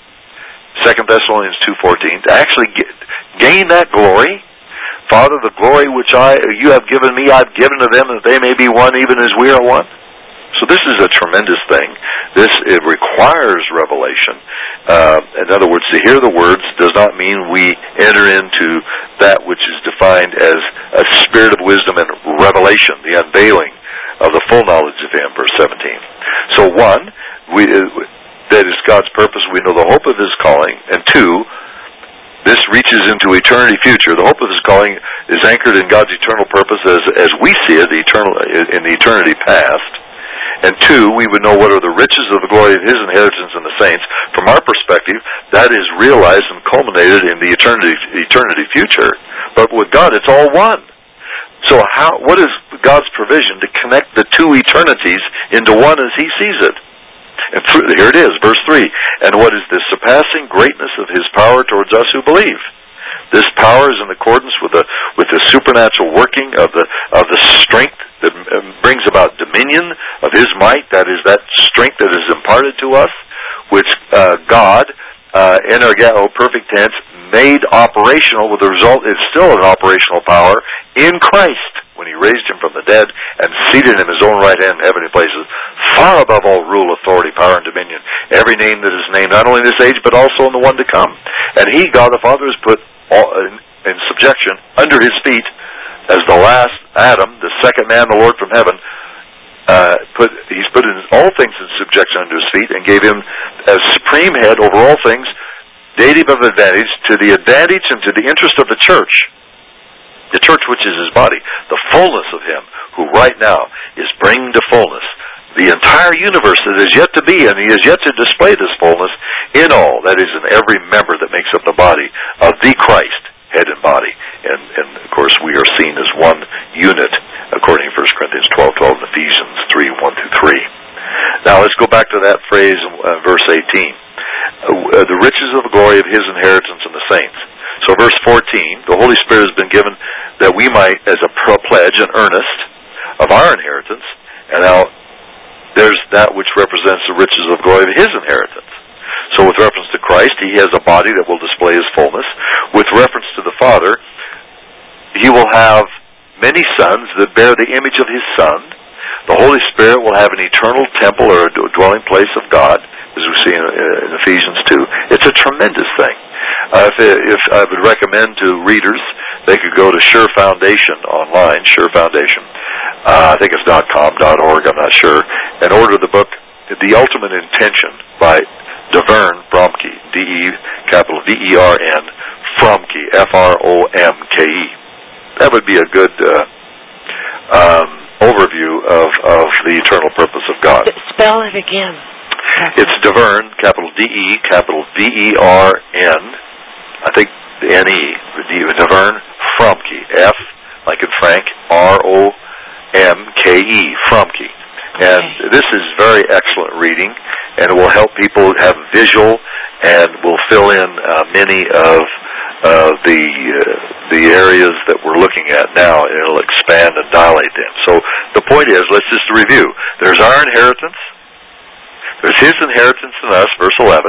Speaker 2: 2 Thessalonians 2:14, to actually gain that glory. Father, the glory which you have given me, I've given to them, that they may be one, even as we are one. So this is a tremendous thing. It requires revelation. In other words, to hear the words does not mean we enter into that which is defined as a spirit of wisdom and revelation, the unveiling of the full knowledge of Him, verse 17. So one, that is God's purpose. We know the hope of His calling. And two, this reaches into eternity future. The hope of His calling is anchored in God's eternal purpose as we see it in the eternity past. And two, we would know what are the riches of the glory of His inheritance in the saints. From our perspective, that is realized and culminated in the eternity future. But with God, it's all one. So what is God's provision to connect the two eternities into one as He sees it? And here it is, verse 3. And what is the surpassing greatness of His power towards us who believe? This power is in accordance with the supernatural working of the strength that brings about dominion of His might. That is that strength that is imparted to us, which God, energeo, perfect tense, made operational. With the result, it's still an operational power in Christ when He raised Him from the dead and seated Him in His own right hand in heavenly places, far above all rule, authority, power, and dominion. Every name that is named, not only in this age, but also in the one to come. And He, God the Father, has put all in subjection under His feet as the last Adam, the second man, the Lord from heaven. He's put all things in subjection under His feet and gave Him as supreme head over all things, dative of advantage, to the advantage and to the interest of the church. The church, which is His body, the fullness of Him, who right now is bringing to fullness the entire universe that is yet to be, and He is yet to display this fullness in all, that is, in every member that makes up the body of the Christ, head and body. And of course, we are seen as one unit, according to 1 Corinthians 12:12 and Ephesians 3:1-3. Now, let's go back to that phrase in verse 18. The riches of the glory of His inheritance in the saints. So verse 14, the Holy Spirit has been given that we might, as a pledge, an earnest of our inheritance, and now there's that which represents the riches of the glory of His inheritance. So with reference to Christ, He has a body that will display His fullness. With reference to the Father, He will have many sons that bear the image of His Son. The Holy Spirit will have an eternal temple or a dwelling place of God, as we see in Ephesians 2. It's a tremendous thing. If I would recommend to readers, they could go to Sure Foundation online, Sure Foundation. I think it's .com, .org, I'm not sure, and order the book, The Ultimate Intention, by DeVern Fromke, D-E-V-E-R-N, Fromke, F-R-O-M-K-E. That would be a good overview of the eternal purpose of God.
Speaker 1: Spell it again.
Speaker 2: It's DeVern, capital D-E, capital V-E-R-N, I think N-E, DeVern Fromke, F, like in Frank, R-O-M-K-E, Fromke. And this is very excellent reading, and it will help people have visual and will fill in many of the the areas that we're looking at now, and it'll expand and dilate them. So the point is, let's just review. There's our inheritance. There's His inheritance in us, verse 11.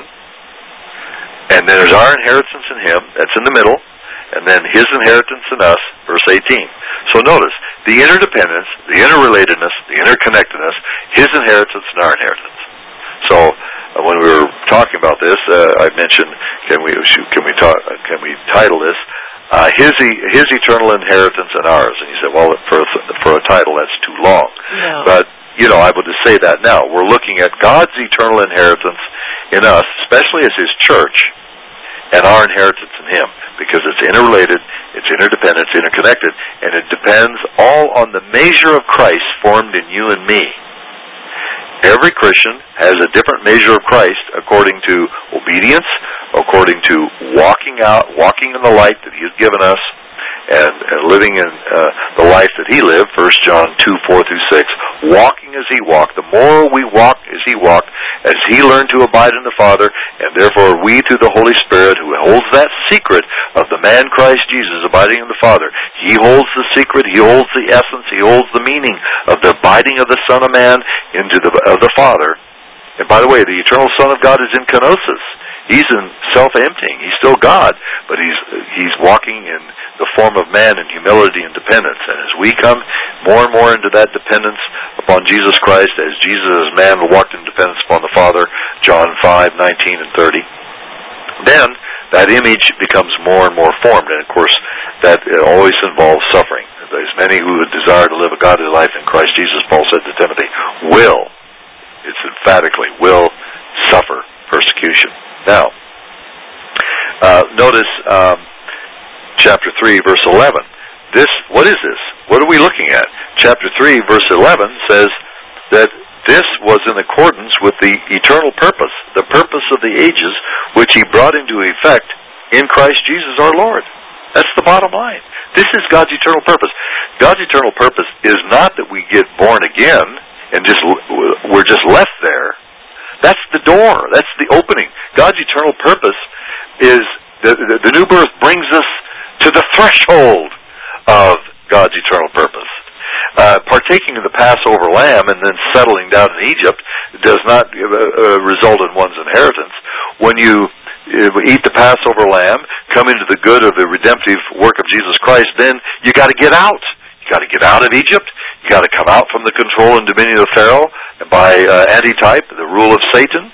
Speaker 2: And then there's our inheritance in Him, that's in the middle. And then His inheritance in us, verse 18. So notice, the interdependence, the interrelatedness, the interconnectedness, His inheritance and our inheritance. So when we were talking about this, I mentioned, can we title this His eternal inheritance and ours? And you said, well, for a title, that's too long.
Speaker 1: No.
Speaker 2: But I would just say that now. We're looking at God's eternal inheritance in us, especially as His church, and our inheritance in Him, because it's interrelated, it's interdependent, it's interconnected, and it depends all on the measure of Christ formed in you and me. Every Christian has a different measure of Christ according to obedience, according to walking in the light that He has given us, and living in the life that He lived, 1 John 2:4-6, walking as He walked. The more we walk as He walked, as He learned to abide in the Father, and therefore we through the Holy Spirit, who holds that secret of the man Christ Jesus abiding in the Father, He holds the secret, He holds the essence, He holds the meaning of the abiding of the Son of Man into of the Father. And by the way, the eternal Son of God is in kenosis. He's in self-emptying. He's still God, but he's walking in the form of man in humility and dependence. And as we come more and more into that dependence upon Jesus Christ, as Jesus as man walked in dependence upon the Father, John 5:19 and 30, then that image becomes more and more formed. And of course, that always involves suffering. There's many who would desire to live a godly life in Christ Jesus, Paul said to Timothy, it's emphatically, will suffer persecution. Now, notice chapter 3, verse 11. What is this? What are we looking at? Chapter 3, verse 11 says that this was in accordance with the eternal purpose, the purpose of the ages, which He brought into effect in Christ Jesus our Lord. That's the bottom line. This is God's eternal purpose. God's eternal purpose is not that we get born again and we're just left there. That's the door. That's the opening. God's eternal purpose is the new birth brings us to the threshold of God's eternal purpose. Partaking of the Passover lamb and then settling down in Egypt does not result in one's inheritance. When you eat the Passover lamb, come into the good of the redemptive work of Jesus Christ, then you got to get out. You got to get out of Egypt. You got to come out from the control and dominion of Pharaoh by antitype, the rule of Satan,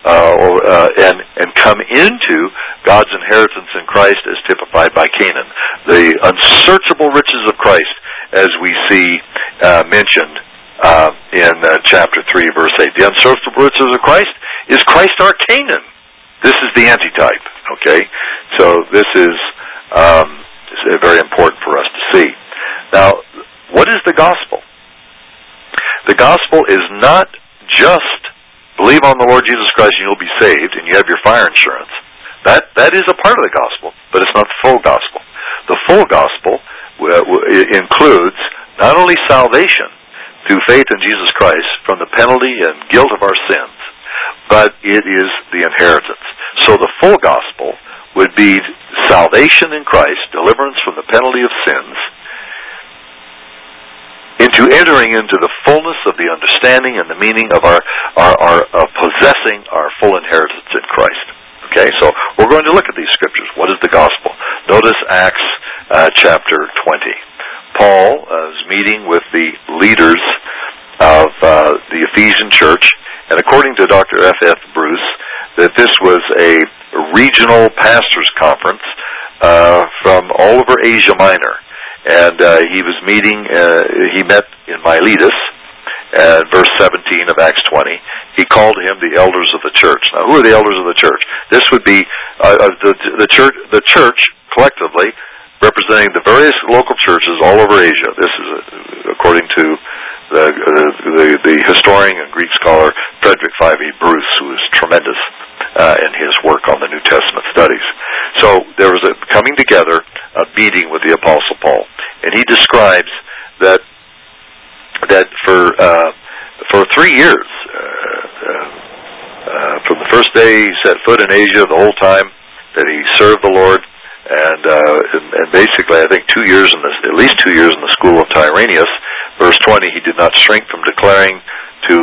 Speaker 2: and come into God's inheritance in Christ as typified by Canaan. The unsearchable riches of Christ, as we see mentioned in chapter 3, verse 8. The unsearchable riches of Christ is Christ our Canaan. This is the antitype, okay? So this is very important for us to see. Now, what is the gospel? The gospel is not just believe on the Lord Jesus Christ and you'll be saved and you have your fire insurance. That is a part of the gospel, but it's not the full gospel. The full gospel includes not only salvation through faith in Jesus Christ from the penalty and guilt of our sins, but it is the inheritance. So the full gospel would be salvation in Christ, deliverance from the penalty of sins, into entering into the fullness of the understanding and the meaning of our possessing our full inheritance in Christ. Okay, so we're going to look at these scriptures. What is the gospel? Notice Acts chapter 20. Paul is meeting with the leaders of the Ephesian church, and according to Dr. F.F. Bruce, that this was a regional pastors' conference from all over Asia Minor. And he was meeting, he met in Miletus, verse 17 of Acts 20. He called him the elders of the church. Now, who are the elders of the church? This would be the church collectively, representing the various local churches all over Asia. This is according to the historian and Greek scholar Frederick 5E Bruce, who is tremendous in his work on the New Testament studies. So there was a coming together, a meeting with the Apostle Paul, and he describes that for 3 years, from the first day he set foot in Asia, the whole time that he served the Lord, And basically, I think at least 2 years in the school of Tyrannus. Verse 20, he did not shrink from declaring to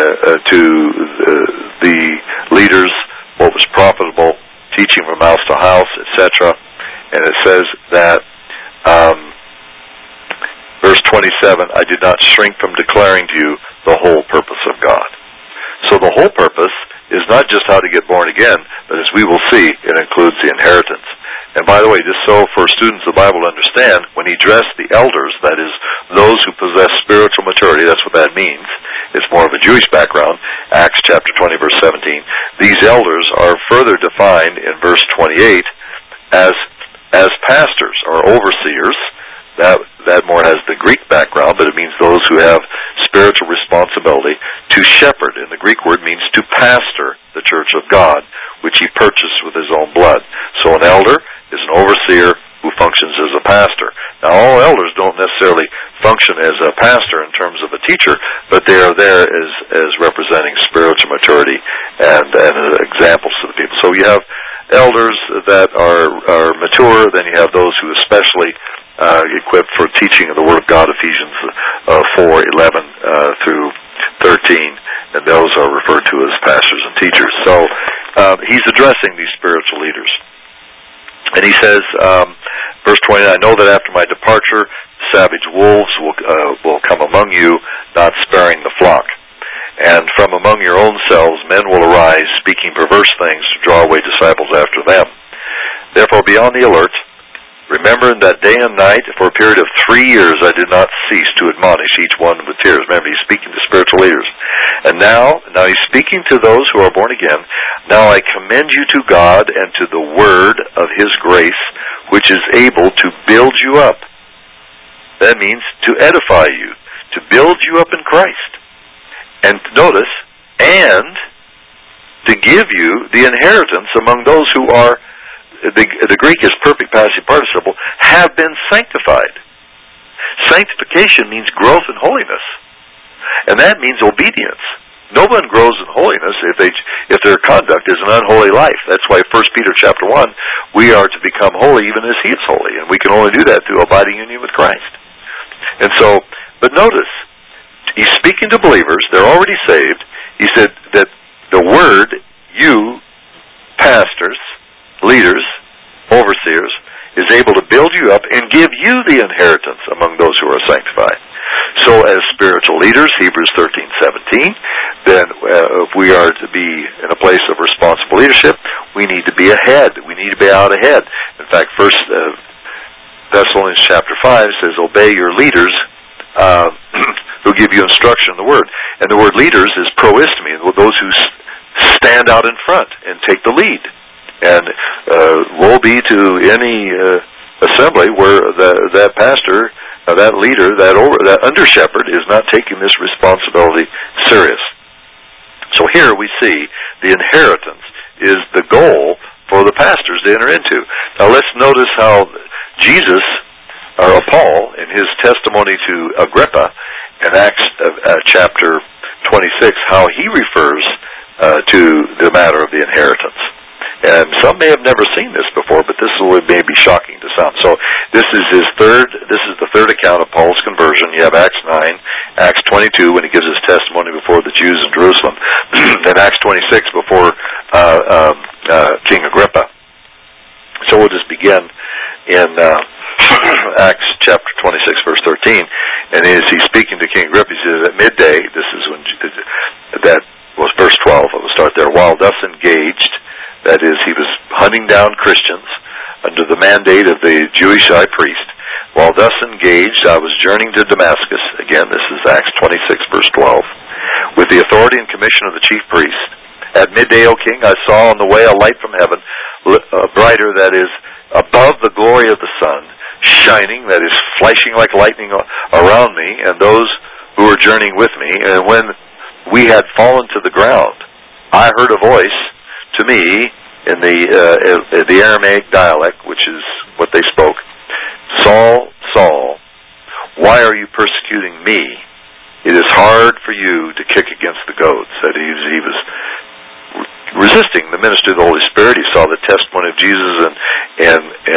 Speaker 2: the leaders what was profitable, teaching from house to house, etc. And it says that, verse 27, I did not shrink from declaring to you the whole purpose of God. So the whole purpose is not just how to get born again, but as we will see, it includes the inheritance. And by the way, just so for students of the Bible to understand, when he addressed the elders, that is, those who possess spiritual maturity, that's what that means. It's more of a Jewish background. Acts chapter 20, verse 17. These elders are further defined in verse 28 as pastors or overseers. That more has the Greek background, but it means those who have spiritual responsibility to shepherd. And the Greek word means to pastor the church of God, which he purchased with his own blood. So an elder is an overseer who functions as a pastor. Now, all elders don't necessarily function as a pastor in terms of a teacher, but they are there as representing spiritual maturity and examples to the people. So you have elders that are mature, then you have those who especially equipped for teaching of the Word of God, Ephesians 4:11 through 13, and those are referred to as pastors and teachers. So he's addressing these spiritual leaders. And he says, verse 20, I know that after my departure, savage wolves will come among you, not sparing the flock. And from among your own selves men will arise, speaking perverse things to draw away disciples after them. Therefore be on the alert, remembering that day and night, for a period of 3 years, I did not cease to admonish each one with tears. Remember, he's speaking to spiritual leaders. And now he's speaking to those who are born again. Now I commend you to God and to the word of his grace, which is able to build you up. That means to edify you, to build you up in Christ. And notice, and to give you the inheritance among those who are, the Greek is perfect passive participle, have been sanctified. Sanctification means growth in holiness. And that means obedience. No one grows in holiness if their conduct is an unholy life. That's why 1 Peter chapter 1, we are to become holy even as he is holy. And we can only do that through abiding union with Christ. And so, but notice, he's speaking to believers, they're already saved. He said that the word, you, pastors, leaders, overseers, is able to build you up and give you the inheritance among those who are sanctified. So as spiritual leaders, Hebrews 13:17, then if we are to be in a place of responsible leadership, we need to be ahead. We need to be out ahead. In fact, 1 Thessalonians chapter 5 says, obey your leaders who give you instruction in the word. And the word leaders is proistemi, those who stand out in front and take the lead. And woe be to any assembly where that pastor, that leader, that under shepherd is not taking this responsibility serious. So here we see the inheritance is the goal for the pastors to enter into. Now let's notice how Jesus, or Paul, in his testimony to Agrippa in Acts chapter 26, how he refers to the matter of the inheritance. And some may have never seen this before, but this may be shocking to some. So this is the third account of Paul's conversion. You have Acts 9, Acts 22 when he gives his testimony before the Jews in Jerusalem, and Acts 26 before King Agrippa. So we'll just begin in Acts chapter 26, verse 13. And as he's speaking to King Agrippa, he says, at midday, this is when, that was verse 12, I will start there, while thus engaged, that is, he was hunting down Christians under the mandate of the Jewish high priest. While thus engaged, I was journeying to Damascus. Again, this is Acts 26, verse 12. With the authority and commission of the chief priest. At midday, O king, I saw on the way a light from heaven, brighter, that is, above the glory of the sun, shining, that is, flashing like lightning around me, and those who were journeying with me. And when we had fallen to the ground, I heard a voice to me in the Aramaic dialect, which is what they spoke, Saul, Saul, why are you persecuting me? It is hard for you to kick against the goads. That he was resisting the ministry of the Holy Spirit. He saw the testimony of Jesus and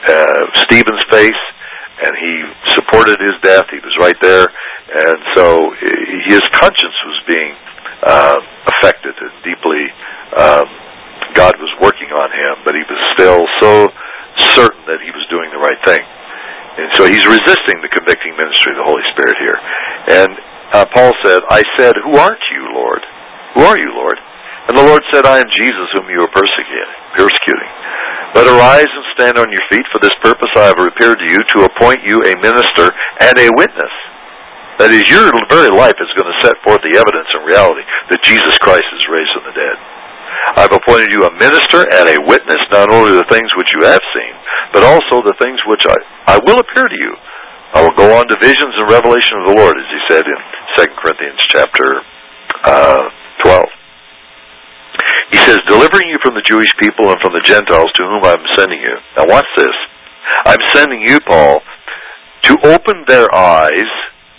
Speaker 2: Stephen's face, and he supported his death. He was right there, and so his conscience was being affected, and deeply God was working on him, but he was still so certain that he was doing the right thing. And so he's resisting the convicting ministry of the Holy Spirit here. And Paul said, I said, who aren't you, Lord? Who are you, Lord? And the Lord said, I am Jesus whom you are persecuting. But arise and stand on your feet. For this purpose I have appeared to you, to appoint you a minister and a witness. That is, your very life is going to set forth the evidence and reality that Jesus Christ is raised from the dead. I've appointed you a minister and a witness, not only the things which you have seen, but also the things which I will appear to you. I will go on to visions and revelation of the Lord, as he said in 2 Corinthians chapter 12. He says, delivering you from the Jewish people and from the Gentiles to whom I'm sending you. Now watch this. I'm sending you, Paul, to open their eyes,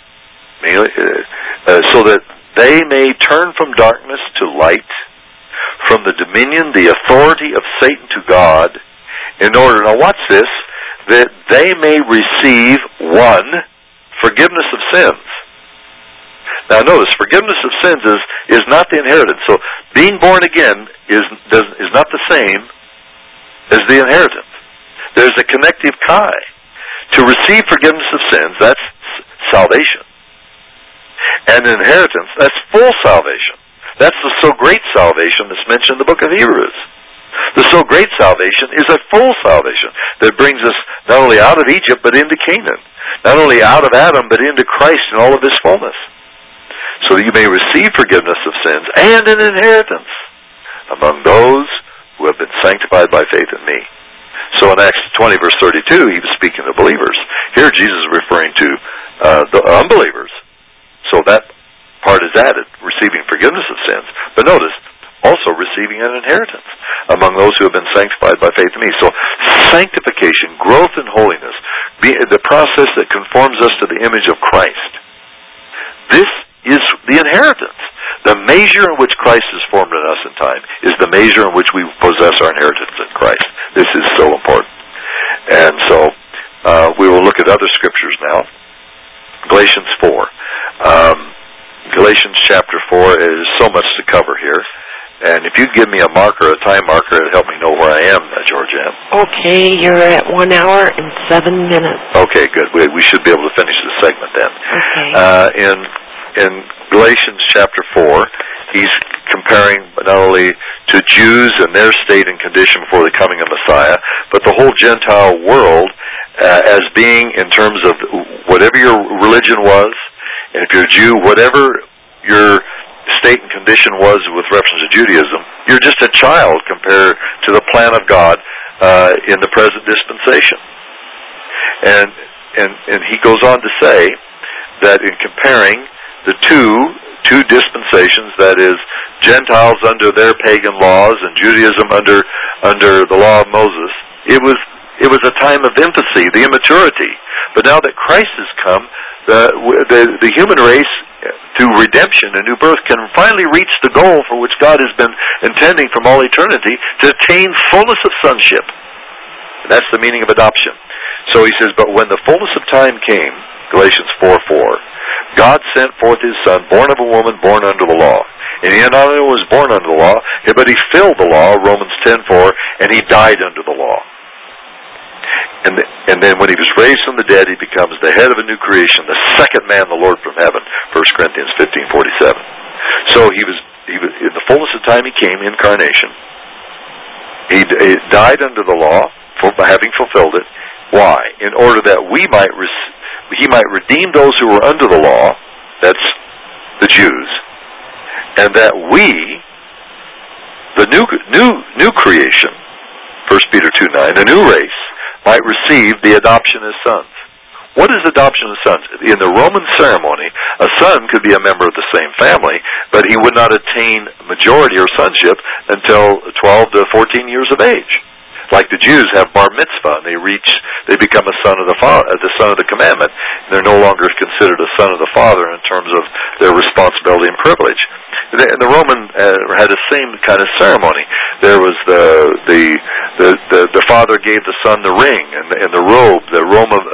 Speaker 2: so that they may turn from darkness to light, from the dominion, the authority of Satan to God, in order, now watch this, that they may receive, one, forgiveness of sins. Now notice, forgiveness of sins is not the inheritance. So being born again is not the same as the inheritance. There's a connective tie. To receive forgiveness of sins, that's salvation. And inheritance, that's full salvation. That's the so great salvation that's mentioned in the book of Hebrews. The so great salvation is a full salvation that brings us not only out of Egypt but into Canaan. Not only out of Adam but into Christ in all of his fullness. So that you may receive forgiveness of sins and an inheritance among those who have been sanctified by faith in me. So in Acts 20 verse 32 he was speaking to believers. Here Jesus is referring to the unbelievers. So that part is added, receiving forgiveness of sins. But notice, also receiving an inheritance among those who have been sanctified by faith in me. So sanctification, growth in holiness, the process that conforms us to the image of Christ. This is the inheritance. The measure in which Christ is formed in us in time is the measure in which we possess our inheritance in Christ. This is so important. And so we will look at other scriptures now. Galatians 4. Galatians chapter 4 is so much to cover here. And if you'd give me a marker, a time marker, it'd help me know where I am, Georgianne.
Speaker 1: Okay, you're at 1 hour and 7 minutes.
Speaker 2: Okay, good. We should be able to finish the segment then.
Speaker 1: Okay.
Speaker 2: In Galatians chapter 4, he's comparing not only to Jews and their state and condition before the coming of Messiah, but the whole Gentile world as being, in terms of whatever your religion was, and if you're a Jew, whatever your state and condition was with reference to Judaism, you're just a child compared to the plan of God in the present dispensation. And he goes on to say that in comparing the two dispensations, that is, Gentiles under their pagan laws and Judaism under the law of Moses, it was a time of infancy, the immaturity. But now that Christ has come, the human race, through redemption and new birth, can finally reach the goal for which God has been intending from all eternity, to attain fullness of sonship. And that's the meaning of adoption. So he says, but when the fullness of time came, Galatians 4:4, God sent forth his Son, born of a woman, born under the law. And he not only was born under the law, but he filled the law, Romans 10:4, and he died under the law. And then when he was raised from the dead, he becomes the head of a new creation, the second man, the Lord from heaven, 1 Corinthians 15:47. So he was in the fullness of time he came, incarnation. He died under the law, having fulfilled it. Why? In order that he might redeem those who were under the law, that's the Jews, and that we, the new creation, 1 Peter 2:9, a new race, might receive the adoption as sons. What is adoption as sons? In the Roman ceremony, a son could be a member of the same family, but he would not attain majority or sonship until 12 to 14 years of age. Like the Jews have bar mitzvah, and they become a son of the son of the commandment. And they're no longer considered a son of the father in terms of their responsibility and privilege. the Roman had the same kind of ceremony. There was the father gave the son the ring and the robe, the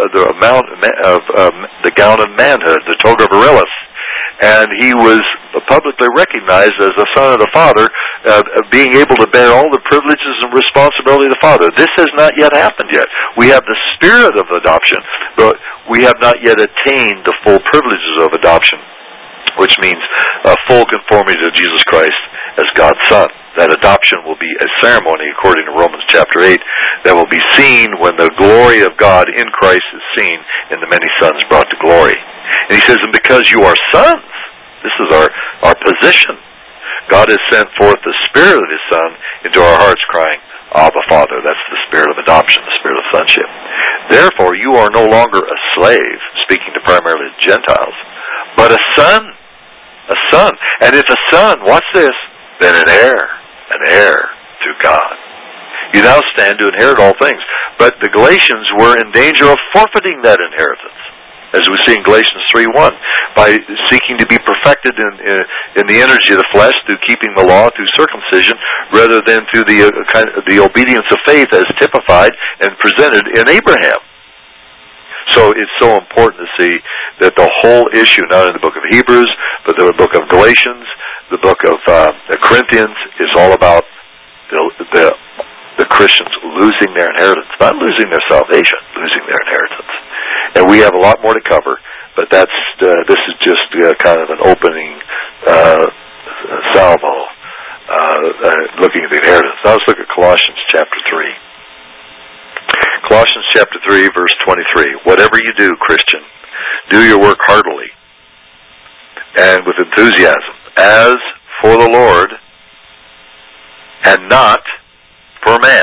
Speaker 2: gown of manhood, the toga virilis, and he was publicly recognized as the son of the father, being able to bear all the privileges and responsibility of the father. This has not yet happened yet. We have the spirit of adoption, but we have not yet attained the full privileges of adoption, which means full conformity to Jesus Christ as God's Son. That adoption will be a ceremony, according to Romans chapter 8, that will be seen when the glory of God in Christ is seen in the many sons brought to glory. And he says, and because you are sons, this is our position, God has sent forth the Spirit of His Son into our hearts, crying, Abba, Father. That's the spirit of adoption, the spirit of sonship. Therefore, you are no longer a slave, speaking to primarily the Gentiles, but a son. A son. And if a son, watch this, then an heir to God. You now stand to inherit all things. But the Galatians were in danger of forfeiting that inheritance, as we see in Galatians 3:1, by seeking to be perfected in the energy of the flesh through keeping the law, through circumcision, rather than through the obedience of faith as typified and presented in Abraham. So it's so important to see that the whole issue, not in the book of Hebrews, but the book of Galatians, the book of Corinthians, is all about the Christians losing their inheritance, not losing their salvation, losing their inheritance. And we have a lot more to cover, but this is just kind of an opening salvo, looking at the inheritance. Now let's look at Colossians chapter 3. Colossians chapter 3, verse 23. Whatever you do, Christian, do your work heartily and with enthusiasm, as for the Lord and not for man,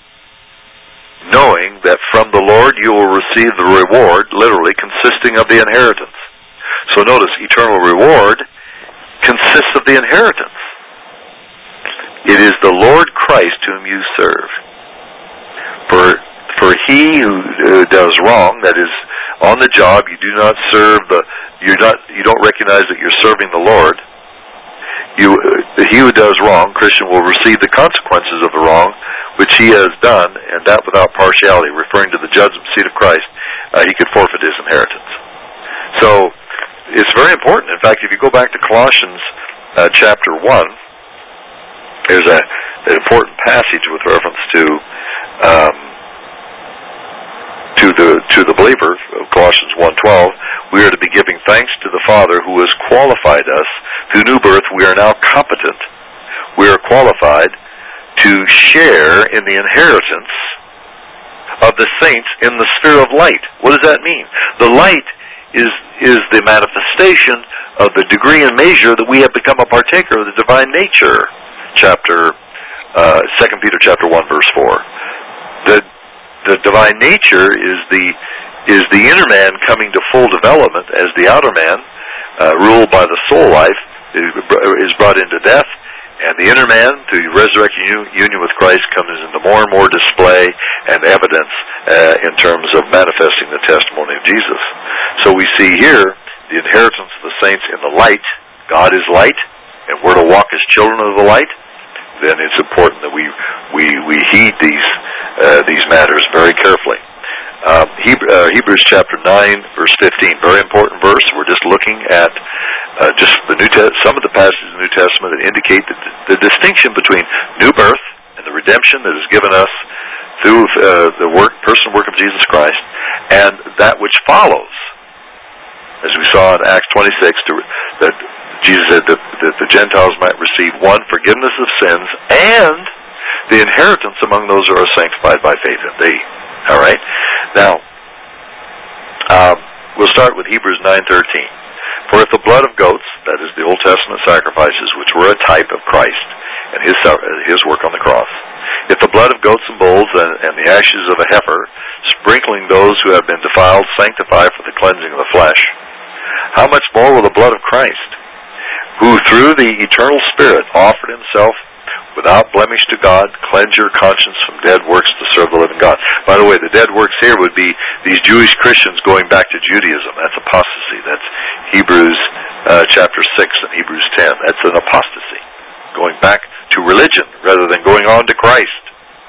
Speaker 2: knowing that from the Lord you will receive the reward, literally consisting of the inheritance. So notice, eternal reward consists of the inheritance. It is the Lord Christ whom you serve. For he who does wrong, that is, on the job, you do not serve you don't recognize that you're serving the Lord. He who does wrong, Christian, will receive the consequences of the wrong which he has done, and that without partiality, referring to the judgment seat of Christ. He could forfeit his inheritance. So it's very important. In fact, if you go back to Colossians chapter 1, there's an important passage with reference to the believer, Colossians 1:12. We are to be giving thanks to the Father who has qualified us through new birth. We are now competent. We are qualified to share in the inheritance of the saints in the sphere of light. What does that mean? The light is the manifestation of the degree and measure that we have become a partaker of the divine nature. 2 Peter chapter 1, verse 4. The divine nature is the inner man coming to full development as the outer man, ruled by the soul life, is brought into death, and the inner man, through resurrection union with Christ, comes into more and more display and evidence in terms of manifesting the testimony of Jesus. So we see here the inheritance of the saints in the light. God is light, and we're to walk as children of the light. Then it's important that we heed these matters very carefully. Hebrews chapter 9, verse 15, very important verse. We're just looking at just some of the passages in the New Testament that indicate the distinction between new birth and the redemption that is given us through the personal work of Jesus Christ, and that which follows, as we saw in Acts 26, that Jesus said that the Gentiles might receive, one, forgiveness of sins, and the inheritance among those who are sanctified by faith in thee. All right? Now, we'll start with Hebrews 9:13. For if the blood of goats, that is the Old Testament sacrifices, which were a type of Christ and his work on the cross, if the blood of goats and bulls and the ashes of a heifer, sprinkling those who have been defiled, sanctify for the cleansing of the flesh, how much more will the blood of Christ, who through the eternal Spirit offered himself without blemish to God, cleanse your conscience from dead works to serve the living God. By the way, the dead works here would be these Jewish Christians going back to Judaism. That's apostasy. That's Hebrews chapter 6 and Hebrews 10. That's an apostasy, going back to religion rather than going on to Christ.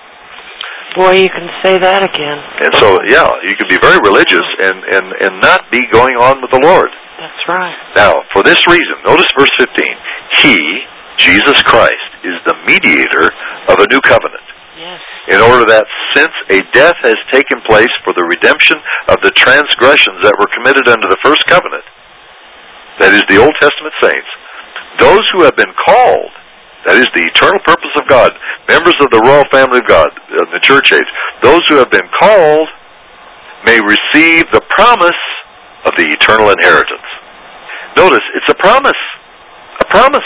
Speaker 1: Boy, you can say that again.
Speaker 2: And so, yeah, you can be very religious and not be going on with the Lord.
Speaker 1: That's right.
Speaker 2: Now, for this reason, notice verse 15. He, Jesus Christ, is the mediator of a new covenant.
Speaker 1: Yes.
Speaker 2: In order that since a death has taken place for the redemption of the transgressions that were committed under the first covenant, that is the Old Testament saints, those who have been called, that is the eternal purpose of God, members of the royal family of God, the church age, those who have been called may receive the promise of the eternal inheritance. Notice, it's a promise. A promise.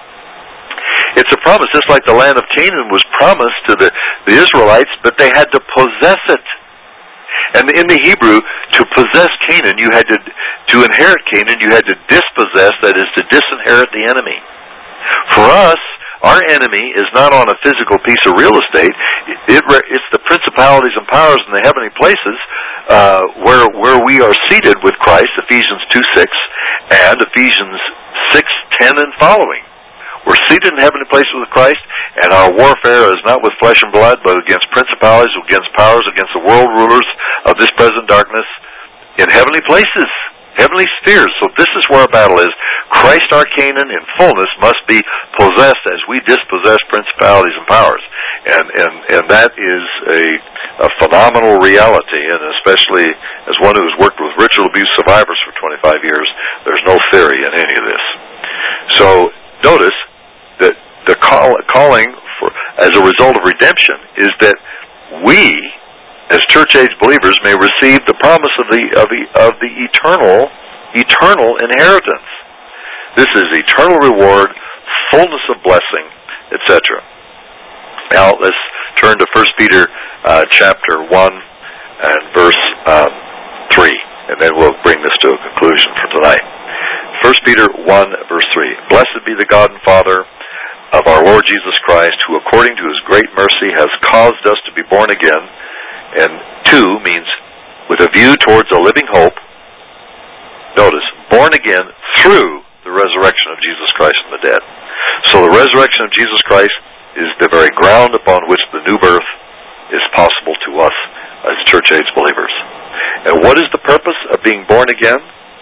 Speaker 2: It's a promise, just like the land of Canaan was promised to the Israelites, but they had to possess it. And in the Hebrew, to possess Canaan, you had to inherit Canaan, you had to dispossess, that is, to disinherit the enemy. For us, our enemy is not on a physical piece of real estate. It's the principalities and powers in the heavenly places where we are seated with Christ, Ephesians 2:6, and Ephesians 6:10 and following. We're seated in heavenly places with Christ, and our warfare is not with flesh and blood, but against principalities, against powers, against the world rulers of this present darkness in heavenly places, heavenly spheres. So this is where our battle is. Christ our Canaan in fullness must be possessed as we dispossess principalities and powers. And that is a phenomenal reality, and especially as one who has worked with ritual abuse survivors for 25 years, there's no theory in any of this. So notice that the calling for, as a result of redemption, is that we, as church-age believers, may receive the promise of the eternal inheritance. This is eternal reward, fullness of blessing, etc. Now let's turn to 1 Peter chapter 1 and verse 3, and then we'll bring this to a conclusion for tonight. 1 Peter 1 verse 3. Blessed be the God and Father of our Lord Jesus Christ, who according to His great mercy has caused us to be born again. And 2 means with a view towards a living hope. Notice, born again through the resurrection of Jesus Christ from the dead. So the resurrection of Jesus Christ is the very ground upon which the new birth is possible to us as church-age believers. And what is the purpose of being born again?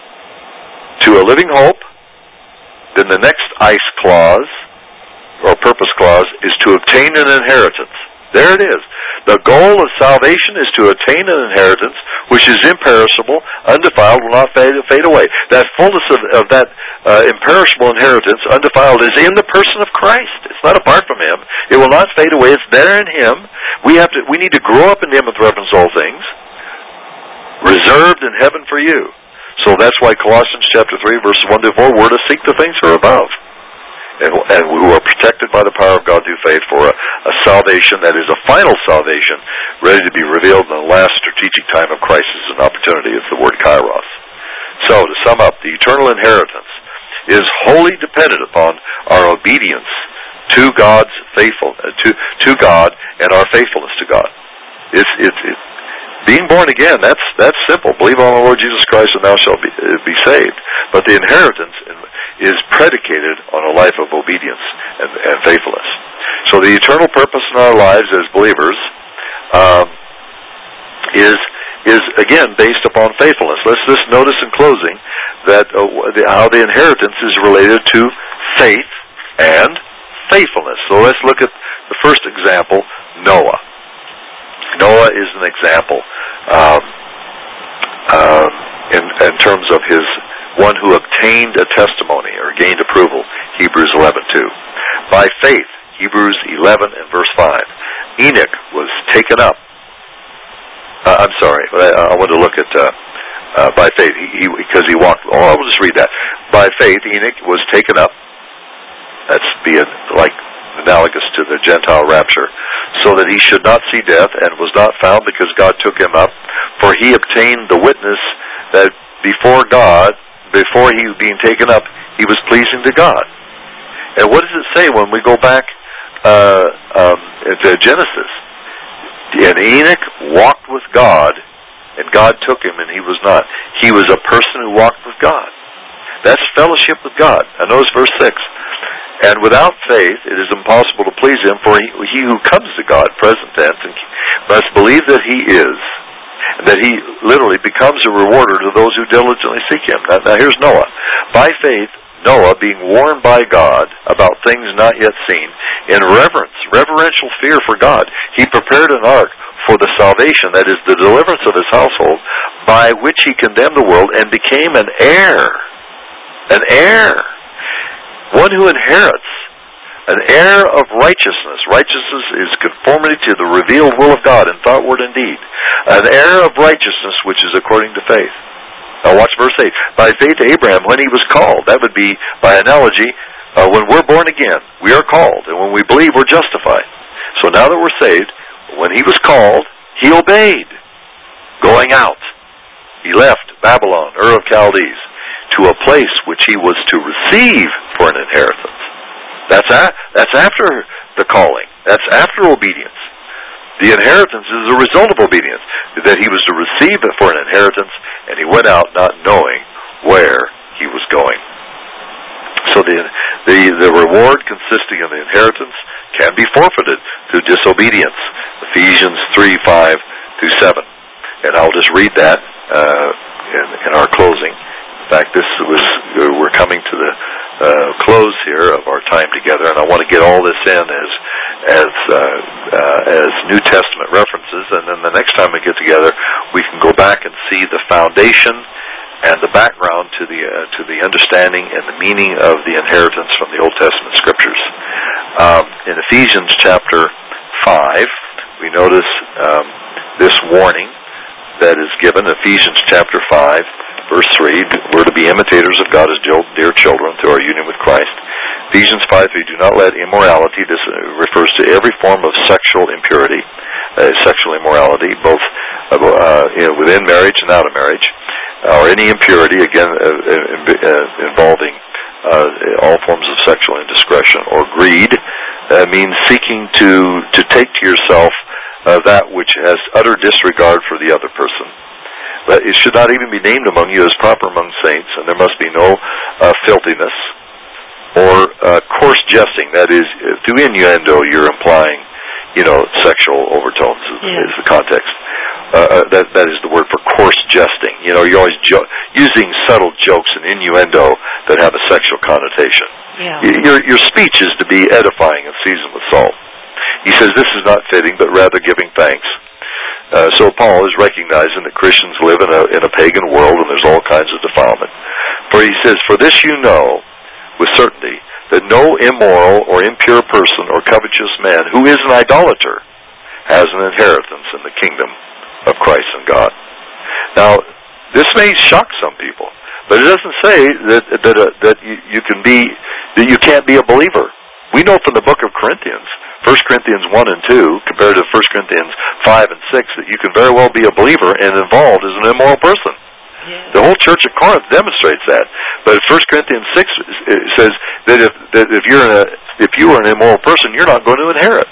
Speaker 2: To a living hope. Then the next ICE clause, or purpose clause, is to obtain an inheritance. There it is. The goal of salvation is to attain an inheritance which is imperishable, undefiled, will not fade away. That fullness of that imperishable inheritance, undefiled, is in the person of Christ. It's not apart from Him. It will not fade away. It's there in Him. We need to grow up in Him with reverence to all things, reserved in heaven for you. So that's why Colossians chapter 3, verses 1 to 4, we're to seek the things that are above. And we are protected by the power of God through faith for a salvation that is a final salvation, ready to be revealed in the last strategic time of crisis and opportunity. It's the word kairos. So, to sum up, the eternal inheritance is wholly dependent upon our obedience to God's to God and our faithfulness to God. It's being born again. That's simple. Believe on the Lord Jesus Christ, and thou shalt be saved. But the inheritance is predicated on a life of obedience and faithfulness. So the eternal purpose in our lives as believers is again based upon faithfulness. Let's just notice in closing that how the inheritance is related to faith and faithfulness. So let's look at the first example, Noah. Noah is an example in terms of his one who obtained a testimony or gained approval, Hebrews 11:2. By faith, Hebrews 11 and verse 5. Enoch was taken up. I want to look at by faith, because he walked. Oh, I will just read that. By faith, Enoch was taken up. That's being like analogous to the Gentile rapture, so that he should not see death, and was not found because God took him up. For he obtained the witness that before he was being taken up, he was pleasing to God. And what does it say when we go back into Genesis? And Enoch walked with God, and God took him, and he was not. He was a person who walked with God. That's fellowship with God. And notice verse 6. And without faith it is impossible to please him, for he who comes to God, present tense, must believe that he is, and that he literally becomes a rewarder to those who diligently seek him. Now here's Noah. By faith, Noah, being warned by God about things not yet seen, in reverential fear for God, he prepared an ark for the salvation, that is, the deliverance of his household, by which he condemned the world and became an heir. An heir. One who inherits. An heir of righteousness. Righteousness is conformity to the revealed will of God in thought, word, and deed. An heir of righteousness, which is according to faith. Now watch verse 8. By faith Abraham, when he was called, that would be, by analogy, when we're born again, we are called. And when we believe, we're justified. So now that we're saved, when he was called, he obeyed. Going out. He left Babylon, Ur of Chaldees, to a place which he was to receive for an inheritance. That's after the calling. That's after obedience. The inheritance is a result of obedience. That he was to receive it for an inheritance, and he went out not knowing where he was going. So the reward consisting of the inheritance can be forfeited through disobedience. Ephesians 3:5-7. And I'll just read that in our closing. In fact, we're coming to the close here of our time together, and I want to get all this in as New Testament references, and then the next time we get together, we can go back and see the foundation and the background to the understanding and the meaning of the inheritance from the Old Testament Scriptures. In Ephesians chapter 5, we notice this warning that is given. Ephesians chapter 5, verse 3, we're to be imitators of God as dear children through our union with Christ. Ephesians 5:3, do not let immorality, this refers to every form of sexual impurity, sexual immorality, both within marriage and out of marriage, or any impurity, again, involving all forms of sexual indiscretion, or greed, means seeking to take to yourself that which has utter disregard for the other person. But it should not even be named among you as proper among saints, and there must be no filthiness or coarse jesting. That is, through innuendo, you're implying, sexual overtones is the context. That is the word for coarse jesting. You're always using subtle jokes and innuendo that have a sexual connotation. Yeah. Your speech is to be edifying and seasoned with salt. He says this is not fitting, but rather giving thanks. So Paul is recognizing that Christians live in a pagan world, and there's all kinds of defilement. For he says, for this you know with certainty, that no immoral or impure person or covetous man who is an idolater has an inheritance in the kingdom of Christ and God. Now, this may shock some people, but it doesn't say that you can't be a believer. We know from the book of Corinthians, 1 Corinthians 1 and 2, compared to 1 Corinthians 5 and 6, that you can very well be a believer and involved as an immoral person. Yeah. The whole church of Corinth demonstrates that. But 1 Corinthians 6 says that if you are an immoral person, you're not going to inherit.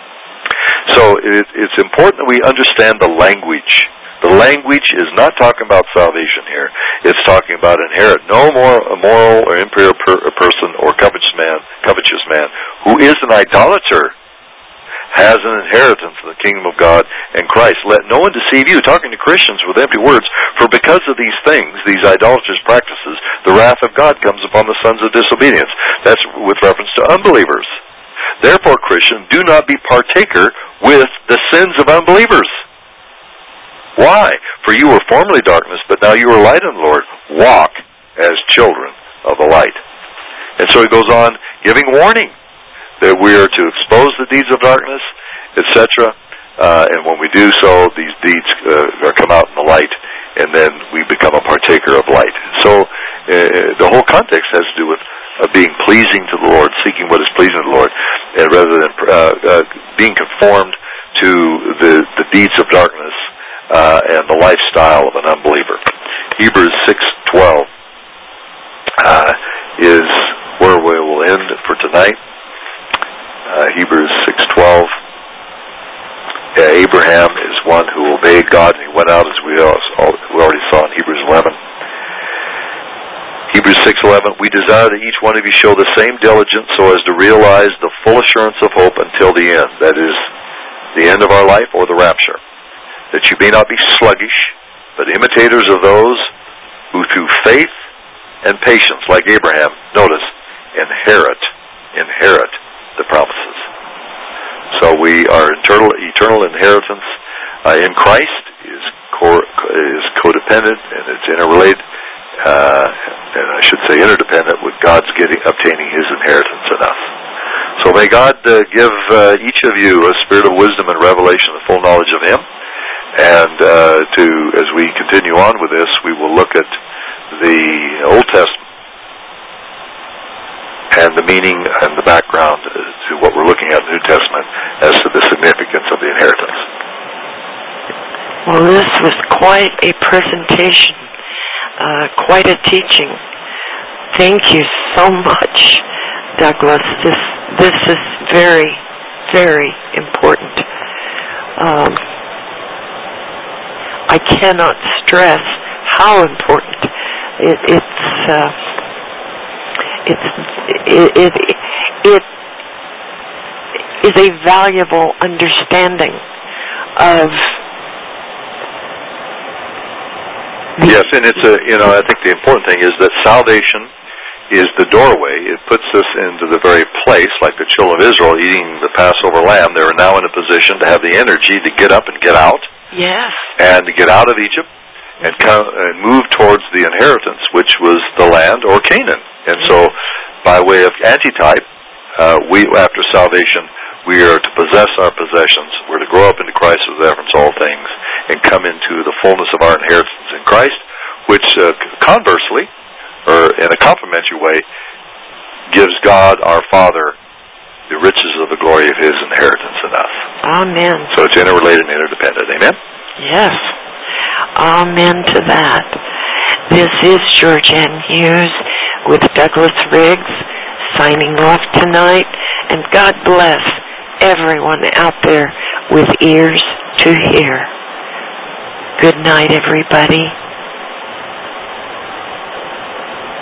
Speaker 2: So it's important that we understand the language. The language is not talking about salvation here. It's talking about inherit. No more immoral or impure person or covetous man who is an idolater has an inheritance in the kingdom of God and Christ. Let no one deceive you, talking to Christians with empty words, for because of these things, these idolatrous practices, the wrath of God comes upon the sons of disobedience. That's with reference to unbelievers. Therefore, Christian, do not be partaker with the sins of unbelievers. Why? For you were formerly darkness, but now you are light in the Lord. Walk as children of the light. And so he goes on giving warning that we are to expose the deeds of darkness, etc. And when we do so, these deeds come out in the light, and then we become a partaker of light. So the whole context has to do with being pleasing to the Lord, seeking what is pleasing to the Lord, and rather than being conformed to the deeds of darkness and the lifestyle of an unbeliever. Hebrews 6:12 is where we will end for tonight. Hebrews 6:12. Abraham is one who obeyed God, and he went out, as we already saw in Hebrews 11. Hebrews 6:11, we desire that each one of you show the same diligence so as to realize the full assurance of hope until the end. That is, the end of our life or the rapture. That you may not be sluggish, but imitators of those who through faith and patience, like Abraham, notice, inherit the promises. So we are eternal inheritance in Christ is codependent, and it's interrelated, and I should say interdependent with God's obtaining His inheritance in us. So may God give each of you a spirit of wisdom and revelation and full knowledge of Him. And as we continue on with this, we will look at the Old Testament and the meaning and the background to what we're looking at in the New Testament as to the significance of the inheritance.
Speaker 1: Well, this was quite a presentation, quite a teaching. Thank you so much, Douglas. This is very, very important. I cannot stress how important it is a valuable understanding of.
Speaker 2: Yes, and it's I think the important thing is that salvation is the doorway. It puts us into the very place, like the children of Israel eating the Passover lamb. They are now in a position to have the energy to get up and get out.
Speaker 1: Yes. And
Speaker 2: to get out of Egypt and move towards the inheritance, which was the land or Canaan. And so, by way of antitype, we, after salvation, we are to possess our possessions. We're to grow up into Christ with reference to all things and come into the fullness of our inheritance in Christ, which conversely, or in a complementary way, gives God our Father the riches of the glory of His inheritance in us.
Speaker 1: Amen.
Speaker 2: So it's interrelated and interdependent. Amen?
Speaker 1: Yes. Amen to that. This is Georgianne Hughes with Douglas Riggs signing off tonight. And God bless everyone out there with ears to hear. Good night, everybody.